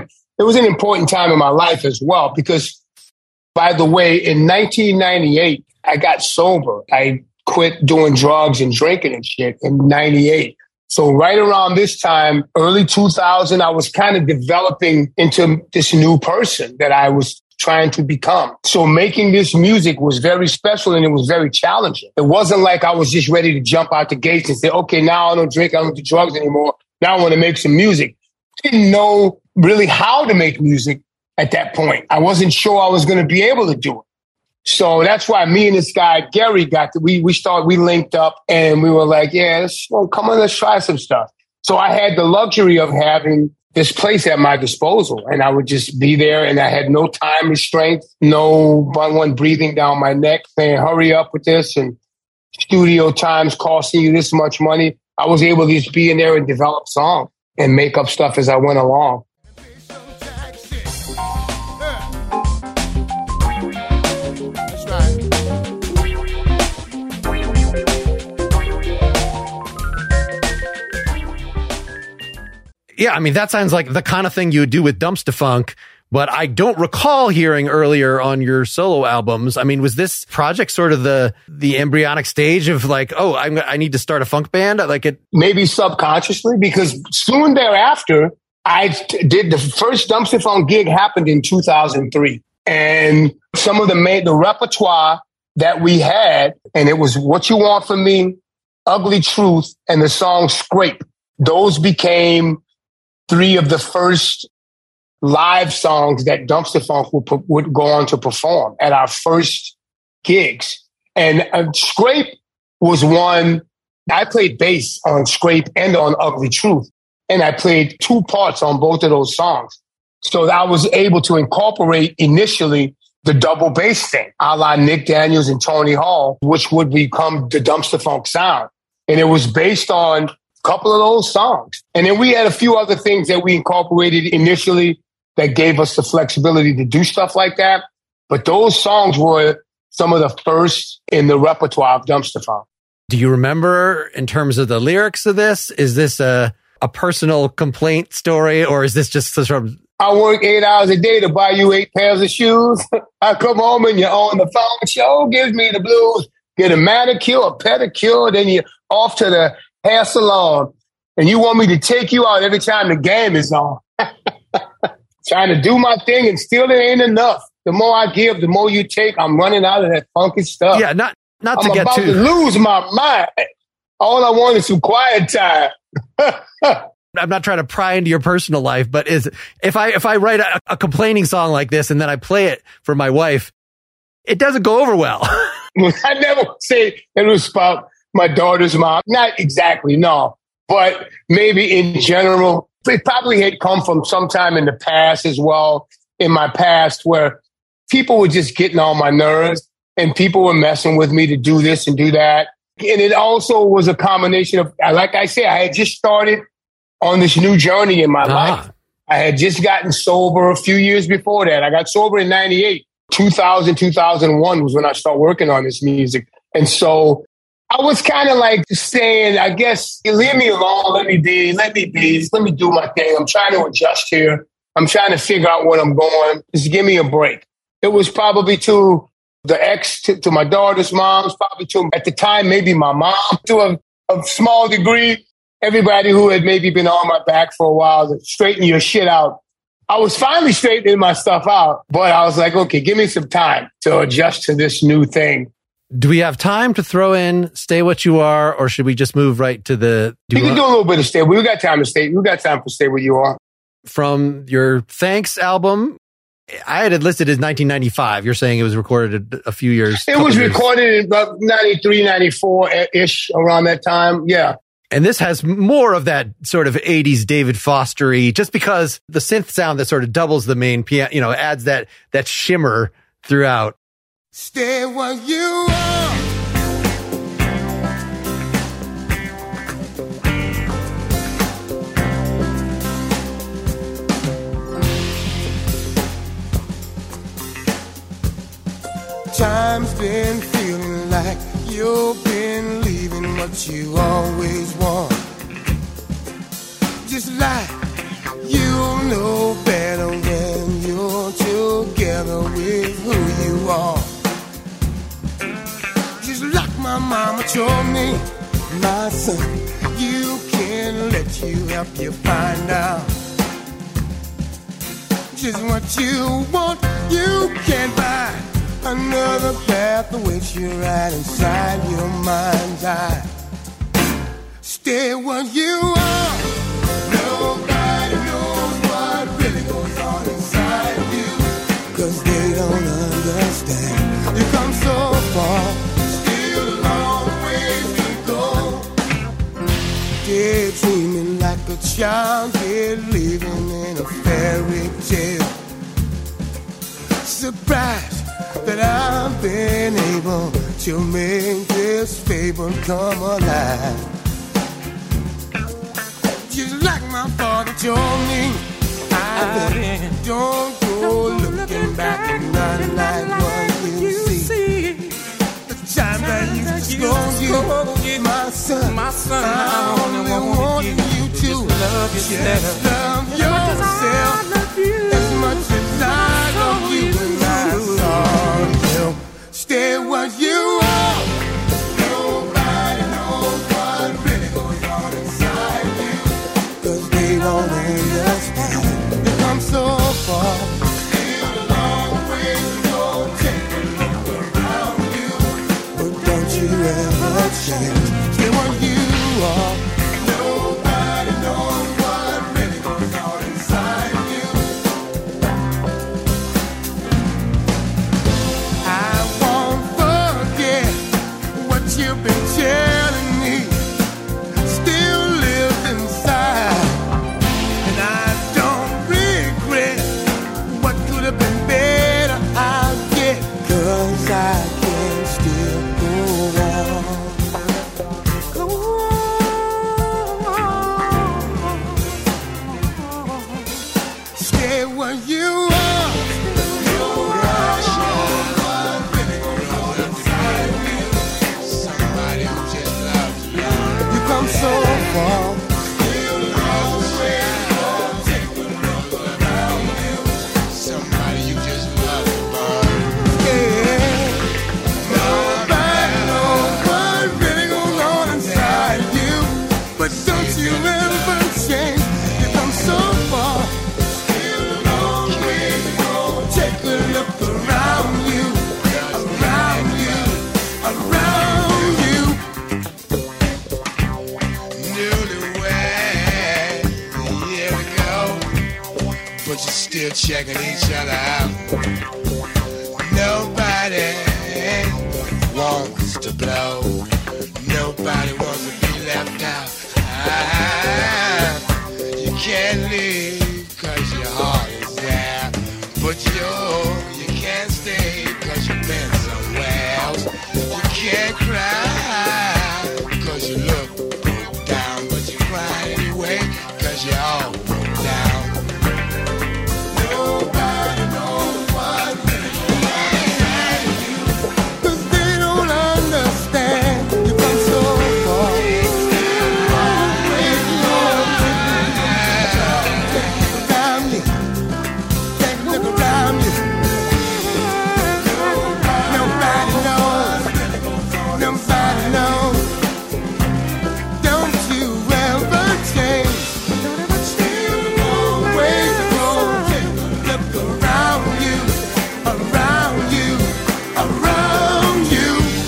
it was an important time in my life as well, because, by the way, in nineteen ninety-eight, I got sober. I quit doing drugs and drinking and shit in ninety-eight. So right around this time, early two thousand, I was kind of developing into this new person that I was trying to become. So making this music was very special and it was very challenging. It wasn't like I was just ready to jump out the gates and say, okay, now I don't drink, I don't do drugs anymore. Now I want to make some music. I didn't know really how to make music at that point. I wasn't sure I was going to be able to do it. So that's why me and this guy, Gary, got to, we, we started, we linked up and we were like, yeah, let's, well, come on, let's try some stuff. So I had the luxury of having this place at my disposal, and I would just be there, and I had no time restraint, no one breathing down my neck saying, hurry up with this, and studio times costing you this much money. I was able to just be in there and develop songs and make up stuff as I went along. Yeah, I mean, that sounds like the kind of thing you would do with Dumpster Funk, but I don't recall hearing earlier on your solo albums. I mean, was this project sort of the the embryonic stage of like, oh, I'm, I need to start a funk band? Like it, maybe subconsciously, because soon thereafter, I t- did the first Dumpster Funk gig happened in two thousand three. And some of the main, the repertoire that we had, and it was What You Want From Me, Ugly Truth, and the song Scrape. Those became three of the first live songs that Dumpster Funk would, would go on to perform at our first gigs. And uh, Scrape was one, I played bass on Scrape and on Ugly Truth. And I played two parts on both of those songs. So I was able to incorporate initially the double bass thing, a la Nick Daniels and Tony Hall, which would become the Dumpster Funk sound. And it was based on couple of those songs. And then we had a few other things that we incorporated initially that gave us the flexibility to do stuff like that. But those songs were some of the first in the repertoire of Dumpster Funk. Do you remember in terms of the lyrics of this? Is this a, a personal complaint story, or is this just sort of... I work eight hours a day to buy you eight pairs of shoes. I come home and you're on the phone. Show gives me the blues. Get a manicure, a pedicure, then you're off to the hair salon, and you want me to take you out every time the game is on. Trying to do my thing, and still it ain't enough. The more I give, the more you take. I'm running out of that funky stuff. Yeah, not not to I'm get about too... to lose my mind. All I want is some quiet time. I'm not trying to pry into your personal life, but is if I if I write a, a complaining song like this and then I play it for my wife, it doesn't go over well. I never say it was about my daughter's mom. Not exactly, no. But maybe in general, it probably had come from sometime in the past as well, in my past, where people were just getting on my nerves and people were messing with me to do this and do that. And it also was a combination of, like I said, I had just started on this new journey in my ah. life. I had just gotten sober a few years before that. I got sober in ninety-eight. two thousand, two thousand one was when I started working on this music. And so I was kind of like saying, I guess, leave me alone, let me be, let me be, just let me do my thing. I'm trying to adjust here. I'm trying to figure out what I'm going. Just give me a break. It was probably to the ex, to, to my daughter's mom's, probably to, at the time, maybe my mom, to a, a small degree, everybody who had maybe been on my back for a while to straighten your shit out. I was finally straightening my stuff out, but I was like, okay, give me some time to adjust to this new thing. Do we have time to throw in Stay What You Are, or should we just move right to the... Do we can do a little bit of Stay. We got time to stay. We got time for Stay What You Are. From your Thanks album, I had it listed as nineteen ninety-five. You're saying it was recorded a few years. It was years. recorded in about ninety-three, ninety-four-ish, around that time. Yeah. And this has more of that sort of eighties David Foster-y, just because the synth sound that sort of doubles the main piano, you know, adds that that shimmer throughout. Stay what you are. Time's been feeling like you've been leaving what you always want. Just like you know better when together with who you are. Just like my mama told me, my son, you can let you help you find out just what you want. You can't buy another path awaits you right inside your mind's eye. Stay what you are. Nobody knows what really goes on inside you, 'cause they don't understand. You come so far, still a long ways to go. Daydreaming like a child, yeah, living in a fairy tale. Surprised that I've been able to make this fable come alive. Just like my father told me, I don't go looking back and not like what you see. The time that you scold you, my son, my son, I only want you to love yourself. Just love yourself as much as I love you and I saw you. Stay what you are. Nobody knows what really goes on inside you, 'cause they don't understand. You come so far, still a long way to go. Take a look around you, but don't you ever change. Stay what you are. Nobody knows what really goes on inside you. I won't forget what you've been telling me. Still lives inside, and I don't regret what could have been better. I'll get, 'cause I can still go on. Go on. Stay what you are. Somebody who just loves you. You come so far. Still a long way to go. Take a look around you. Somebody you just love, boy. Yeah. Nobody knows what really goes on inside you, but don't you ever change. You come so far. Still a long way to go. Take a look around you, around you, around you. Newlywed, here we go. But you're still checking each other out. Nobody wants to blow. Nobody wants to be left out. Ah, you can't leave 'cause your heart is there, but you you can't stay 'cause you've been somewhere else. You can't cry 'cause you look broke down, but you cry anyway 'cause you're all broke down. Nobody knows what really goes on inside you, 'cause they don't understand. You come so far. Take a look around you. Nobody knows. Nobody knows. Don't you ever change. Still a long way to go. Take a look around you, around you, around you.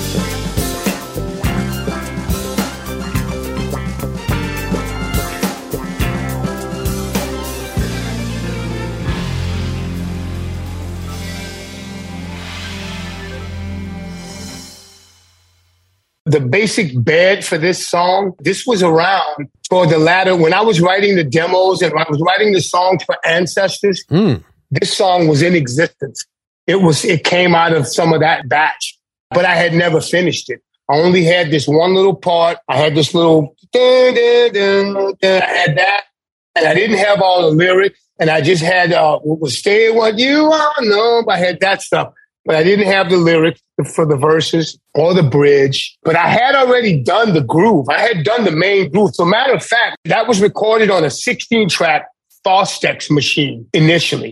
The basic bed for this song, this was around for the latter. When I was writing the demos and I was writing the songs for Ancestors, Mm. this song was in existence. It was, it came out of some of that batch, but I had never finished it. I only had this one little part. I had this little, dun, dun, dun, dun. I had that, and I didn't have all the lyrics, and I just had, uh, what was stay what you are, no, I had that stuff. But I didn't have the lyrics for the verses or the bridge. But I had already done the groove. I had done the main groove. So matter of fact, that was recorded on a sixteen track Fostex machine initially.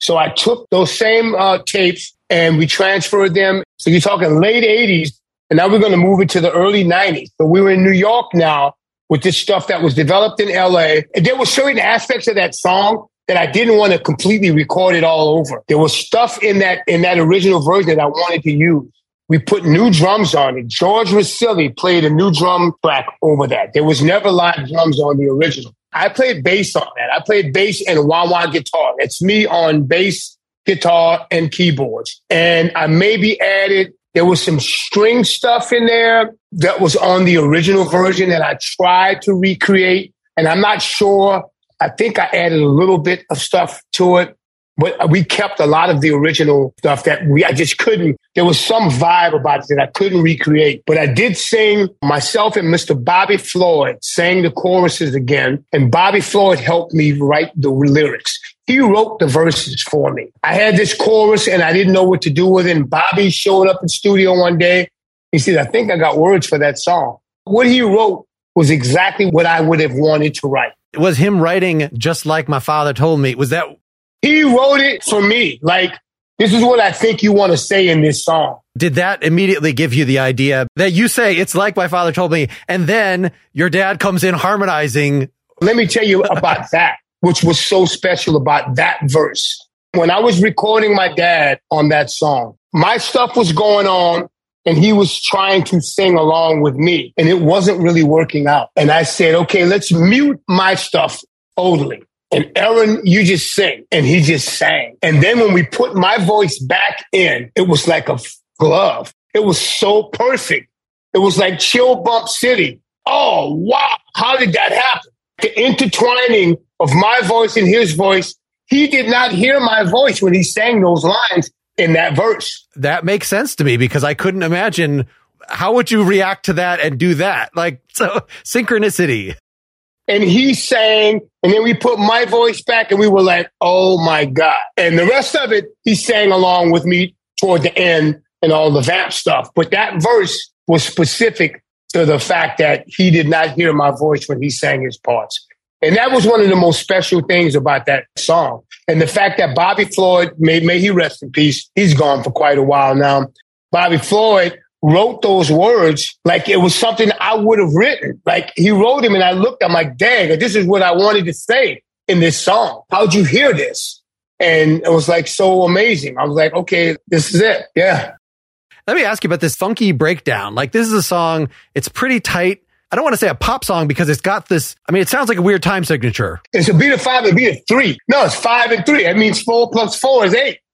So I took those same uh, tapes and we transferred them. So you're talking late eighties, and now we're going to move it to the early nineties. So we were in New York now with this stuff that was developed in L A. And there were certain aspects of that song that I didn't want to completely record it all over. There was stuff in that in that original version that I wanted to use. We put new drums on it. George Rosilli played a new drum track over that. There was never live drums on the original. I played bass on that. I played bass and wah-wah guitar. It's me on bass, guitar, and keyboards. And I maybe added, there was some string stuff in there that was on the original version that I tried to recreate. And I'm not sure. I think I added a little bit of stuff to it. But we kept a lot of the original stuff that we, I just couldn't, there was some vibe about it that I couldn't recreate. But I did sing, myself and Mister Bobby Floyd sang the choruses again. And Bobby Floyd helped me write the lyrics. He wrote the verses for me. I had this chorus and I didn't know what to do with it. And Bobby showed up in studio one day. He said, I think I got words for that song. What he wrote was exactly what I would have wanted to write. It was him writing Just Like My Father Told Me. Was that... He wrote it for me. Like, this is what I think you want to say in this song. Did that immediately give you the idea that you say, it's like my father told me, and then your dad comes in harmonizing? Let me tell you about that, which was so special about that verse. When I was recording my dad on that song, my stuff was going on and he was trying to sing along with me, and it wasn't really working out. And I said, okay, let's mute my stuff totally. And Aaron, you just sing. And he just sang. And then when we put my voice back in, it was like a glove. It was so perfect. It was like Chill Bump City. Oh, wow. How did that happen? The intertwining of my voice and his voice. He did not hear my voice when he sang those lines in that verse. That makes sense to me because I couldn't imagine how would you react to that and do that? Like, so synchronicity. And he sang, and then we put my voice back, and we were like, oh, my God. And the rest of it, he sang along with me toward the end and all the vamp stuff. But that verse was specific to the fact that he did not hear my voice when he sang his parts. And that was one of the most special things about that song. And the fact that Bobby Floyd, may, may he rest in peace, he's gone for quite a while now. Bobby Floyd wrote those words like it was something I would have written. Like he wrote them and I looked, I'm like, dang, this is what I wanted to say in this song. How'd you hear this? And it was like so amazing. I was like, okay, this is it. Yeah. Let me ask you about this funky breakdown. Like this is a song, it's pretty tight. I don't want to say a pop song because it's got this, I mean, it sounds like a weird time signature. It's a beat of five and a beat of three. No, it's five and three. That means four plus four is eight.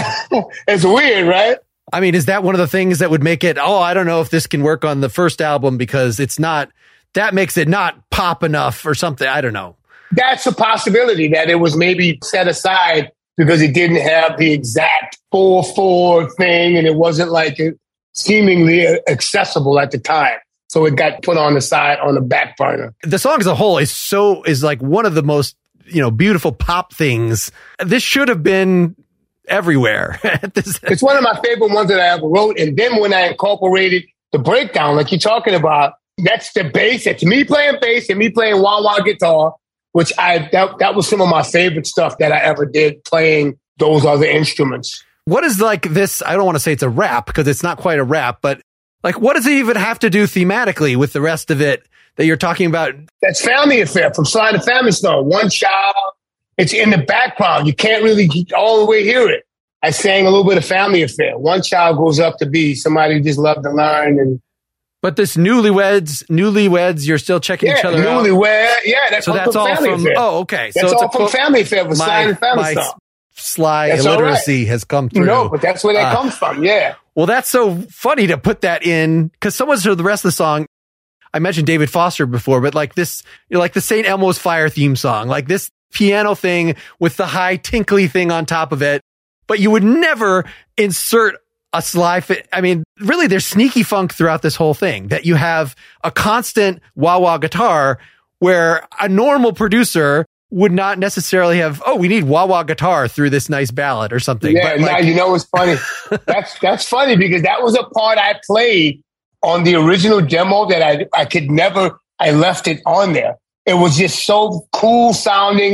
It's weird, right? I mean, is that one of the things that would make it, oh, I don't know if this can work on the first album because it's not, that makes it not pop enough or something. I don't know. That's a possibility that it was maybe set aside because it didn't have the exact four four thing and it wasn't like it seemingly accessible at the time. So it got put on the side, on the back burner. The song as a whole is so, is like one of the most, you know, beautiful pop things. This should have been everywhere. It's one of my favorite ones that I ever wrote. And then when I incorporated the breakdown, like you're talking about, that's the bass. It's me playing bass and me playing wah-wah guitar, which I, that, that was some of my favorite stuff that I ever did, playing those other instruments. What is like this? I don't want to say it's a rap because it's not quite a rap, but like, what does it even have to do thematically with the rest of it that you're talking about? That's Family Affair from Sly and the Family Stone. One child. It's in the background. You can't really all the way hear it. I sang a little bit of Family Affair. One child grows up to be somebody who just loved to learn. And but this newlyweds, newlyweds, you're still checking yeah, each other newlywed, out. Yeah, that's so all that's from all Family from. Affair. Oh, okay. That's so all it's from a, Family Affair for Sly and the Family Stone. Sly that's illiteracy right. has come through. No, but that's where that uh, comes from. Yeah. Well, that's so funny to put that in because someone's heard the rest of the song. I mentioned David Foster before, but like this, you know, like the Saint Elmo's Fire theme song, like this piano thing with the high tinkly thing on top of it. But you would never insert a Sly fit. I mean, really, there's sneaky funk throughout this whole thing that you have a constant wah-wah guitar where a normal producer would not necessarily have, oh, we need wah-wah guitar through this nice ballad or something. Yeah, but like, now, you know what's funny? that's that's funny because that was a part I played on the original demo that I I could never, I left it on there. It was just so cool sounding.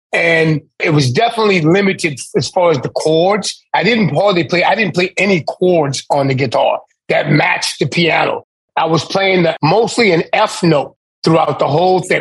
And it was definitely limited as far as the chords. I didn't hardly play, I didn't play any chords on the guitar that matched the piano. I was playing the, mostly an F note throughout the whole thing.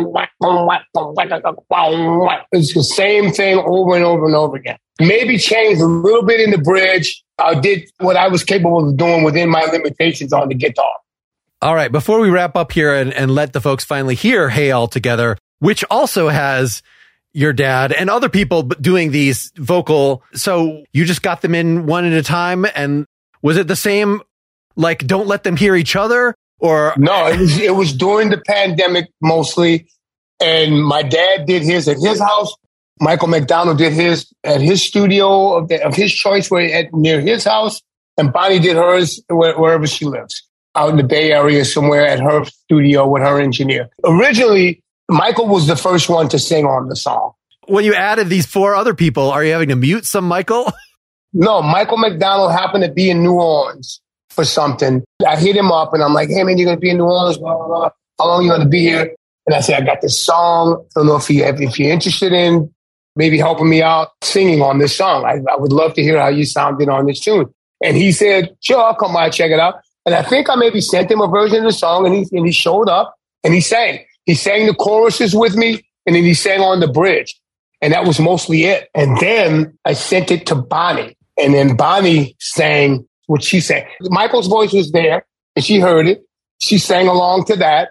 It's the same thing over and over and over again. Maybe changed a little bit in the bridge. I did what I was capable of doing within my limitations on the guitar. All right, before we wrap up here and, and let the folks finally hear Hey All Together, which also has your dad and other people doing these vocal. So you just got them in one at a time. And was it the same, like, don't let them hear each other? Or no, it was, it was during the pandemic mostly. And my dad did his at his house. Michael McDonald did his at his studio of, the, of his choice where at, near his house. And Bonnie did hers where, wherever she lives, out in the Bay Area somewhere at her studio with her engineer. Originally, Michael was the first one to sing on the song. When you added these four other people, are you having to mute some Michael? No, Michael McDonald happened to be in New Orleans for something. I hit him up and I'm like, hey, man, you're going to be in New Orleans, blah, blah, blah. How long are you going to be here? And I said, I got this song. I don't know if, you, if you're interested in maybe helping me out singing on this song. I, I would love to hear how you sounded on this tune. And he said, sure, I'll come by, check it out. And I think I maybe sent him a version of the song and he, and he showed up and he sang. He sang the choruses with me and then he sang on the bridge. And that was mostly it. And then I sent it to Bonnie. And then Bonnie sang what she sang. Michael's voice was there and she heard it. She sang along to that.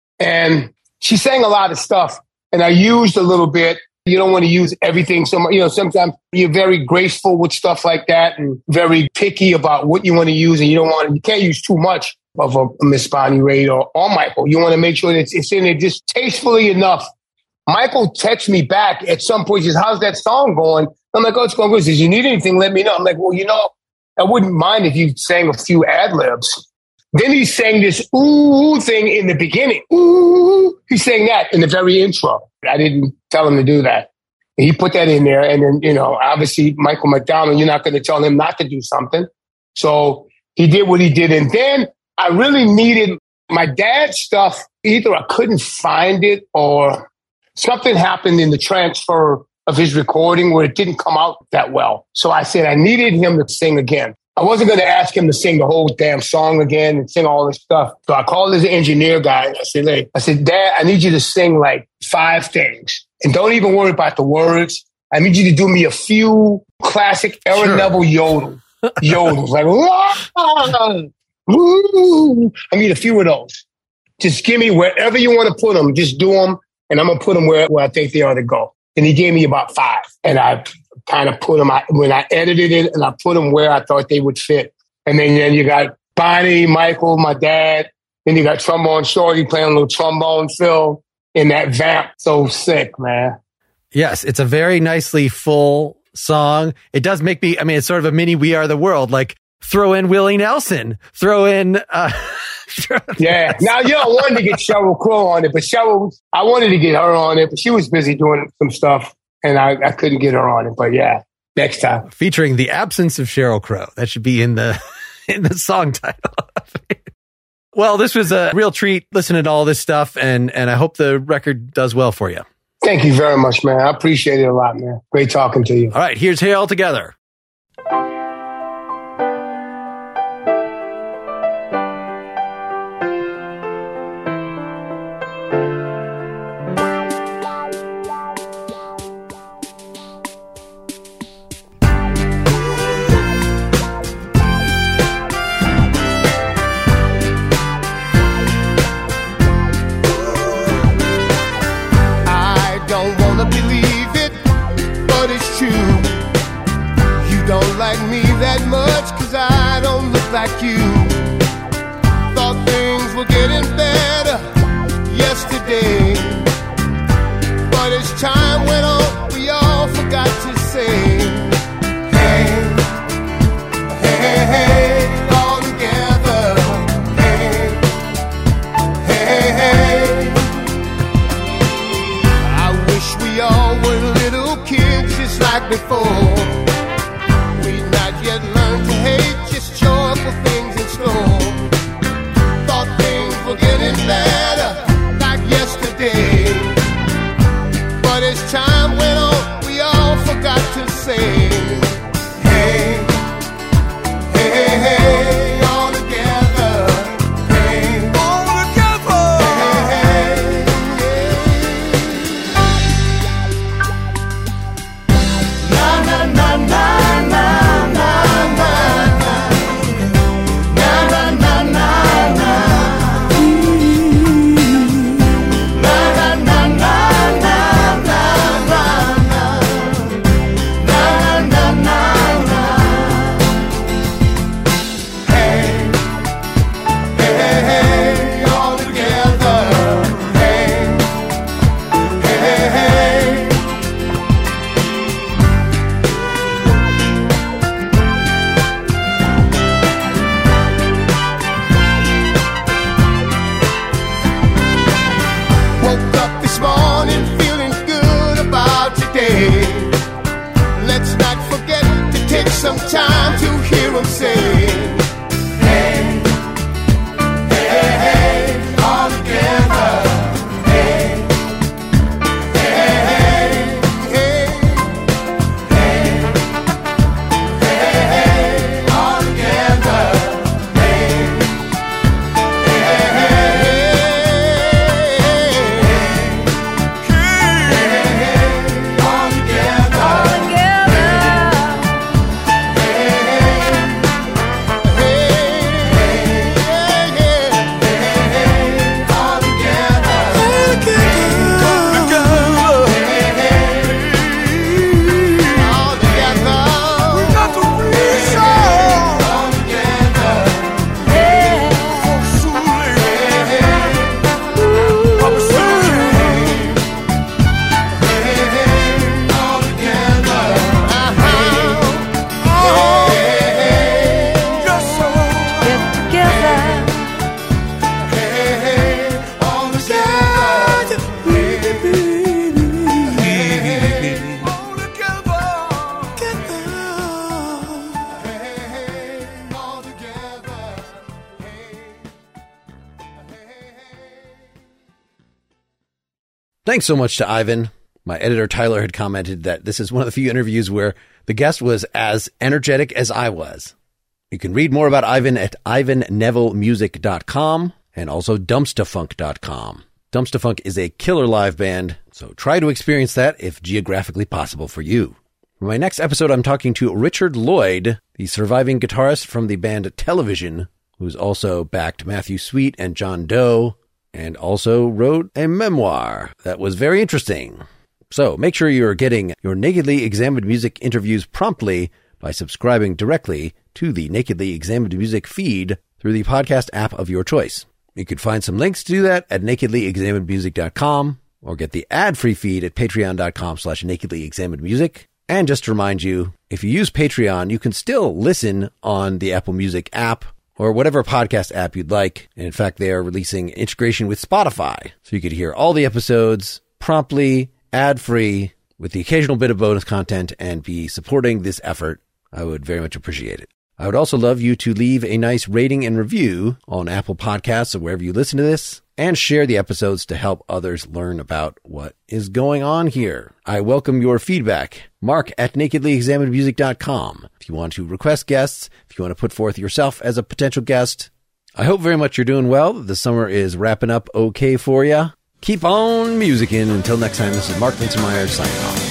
And she sang a lot of stuff. And I used a little bit. You don't want to use everything. So, you know, sometimes you're very graceful with stuff like that and very picky about what you want to use. And you don't want to, you can't use too much of a Miss Bonnie Raitt or, or Michael. You want to make sure that it's, it's in there just tastefully enough. Michael texts me back at some point. He says, how's that song going? I'm like, oh, it's going good. He says, you need anything, let me know. I'm like, well, you know, I wouldn't mind if you sang a few ad-libs. Then he sang this ooh thing in the beginning. Ooh. He sang that in the very intro. I didn't tell him to do that. He put that in there. And then, you know, obviously Michael McDonald, you're not going to tell him not to do something. So he did what he did. And then I really needed my dad's stuff. Either I couldn't find it or something happened in the transfer of his recording where it didn't come out that well. So I said I needed him to sing again. I wasn't going to ask him to sing the whole damn song again and sing all this stuff. So I called his engineer guy and I said, hey, I said, Dad, I need you to sing like five things. And don't even worry about the words. I need you to do me a few classic Aaron sure. Neville yodel. Yodels. Like, woo. I need a few of those. Just give me wherever you want to put them. Just do them. And I'm going to put them where, where I think they ought to go. And he gave me about five. And I kind of put them, I, when I edited it, and I put them where I thought they would fit. And then, then you got Bonnie, Michael, my dad. Then you got Trombone Shorty playing a little trombone fill in that vamp. So sick, man. Yes, it's a very nicely full song. It does make me, I mean, it's sort of a mini We Are the World. Like, throw in Willie Nelson. Throw in... Uh, yeah. Now, you know, I wanted to get Sheryl Crow on it, but Sheryl, I wanted to get her on it, but she was busy doing some stuff, and I, I couldn't get her on it. But yeah, next time. Featuring the absence of Sheryl Crow. That should be in the in the song title. Well, this was a real treat listening to all this stuff, and and I hope the record does well for you. Thank you very much, man. I appreciate it a lot, man. Great talking to you. All right, here's Hey All Together. Like you thought things were getting better yesterday, but as time went on, we all forgot to say, hey, hey, hey, all together, hey, hey, hey. I wish we all were little kids just like before. We'd not yet learned to hate, just joyful things in store. Thought things were getting better like yesterday, but as time went hear them say, hey, hey, hey, all together. Hey, hey, hey, hey, hey, hey, hey, all together. Hey, hey, hey, hey, all together. Thanks so much to Ivan. My editor Tyler had commented that this is one of the few interviews where the guest was as energetic as I was. You can read more about Ivan at ivan neville music dot com and also dumpsta funk dot com. Dumpsta Funk is a killer live band, so try to experience that if geographically possible for you. For my next episode, I'm talking to Richard Lloyd, the surviving guitarist from the band Television, who's also backed Matthew Sweet and John Doe, and also wrote a memoir that was very interesting. So make sure you're getting your Nakedly Examined Music interviews promptly by subscribing directly to the Nakedly Examined Music feed through the podcast app of your choice. You can find some links to do that at nakedly examined music dot com or get the ad-free feed at patreon dot com slash nakedly examined music. And just to remind you, if you use Patreon, you can still listen on the Apple Music app or whatever podcast app you'd like. And in fact, they are releasing integration with Spotify, so you could hear all the episodes promptly, ad-free, with the occasional bit of bonus content, and be supporting this effort. I would very much appreciate it. I would also love you to leave a nice rating and review on Apple Podcasts or wherever you listen to this, and share the episodes to help others learn about what is going on here. I welcome your feedback. Mark at nakedly examined music dot com. If you want to request guests, if you want to put forth yourself as a potential guest. I hope very much you're doing well. The summer is wrapping up okay for you. Keep on musicking. Until next time, this is Mark Linsenmeyer signing off.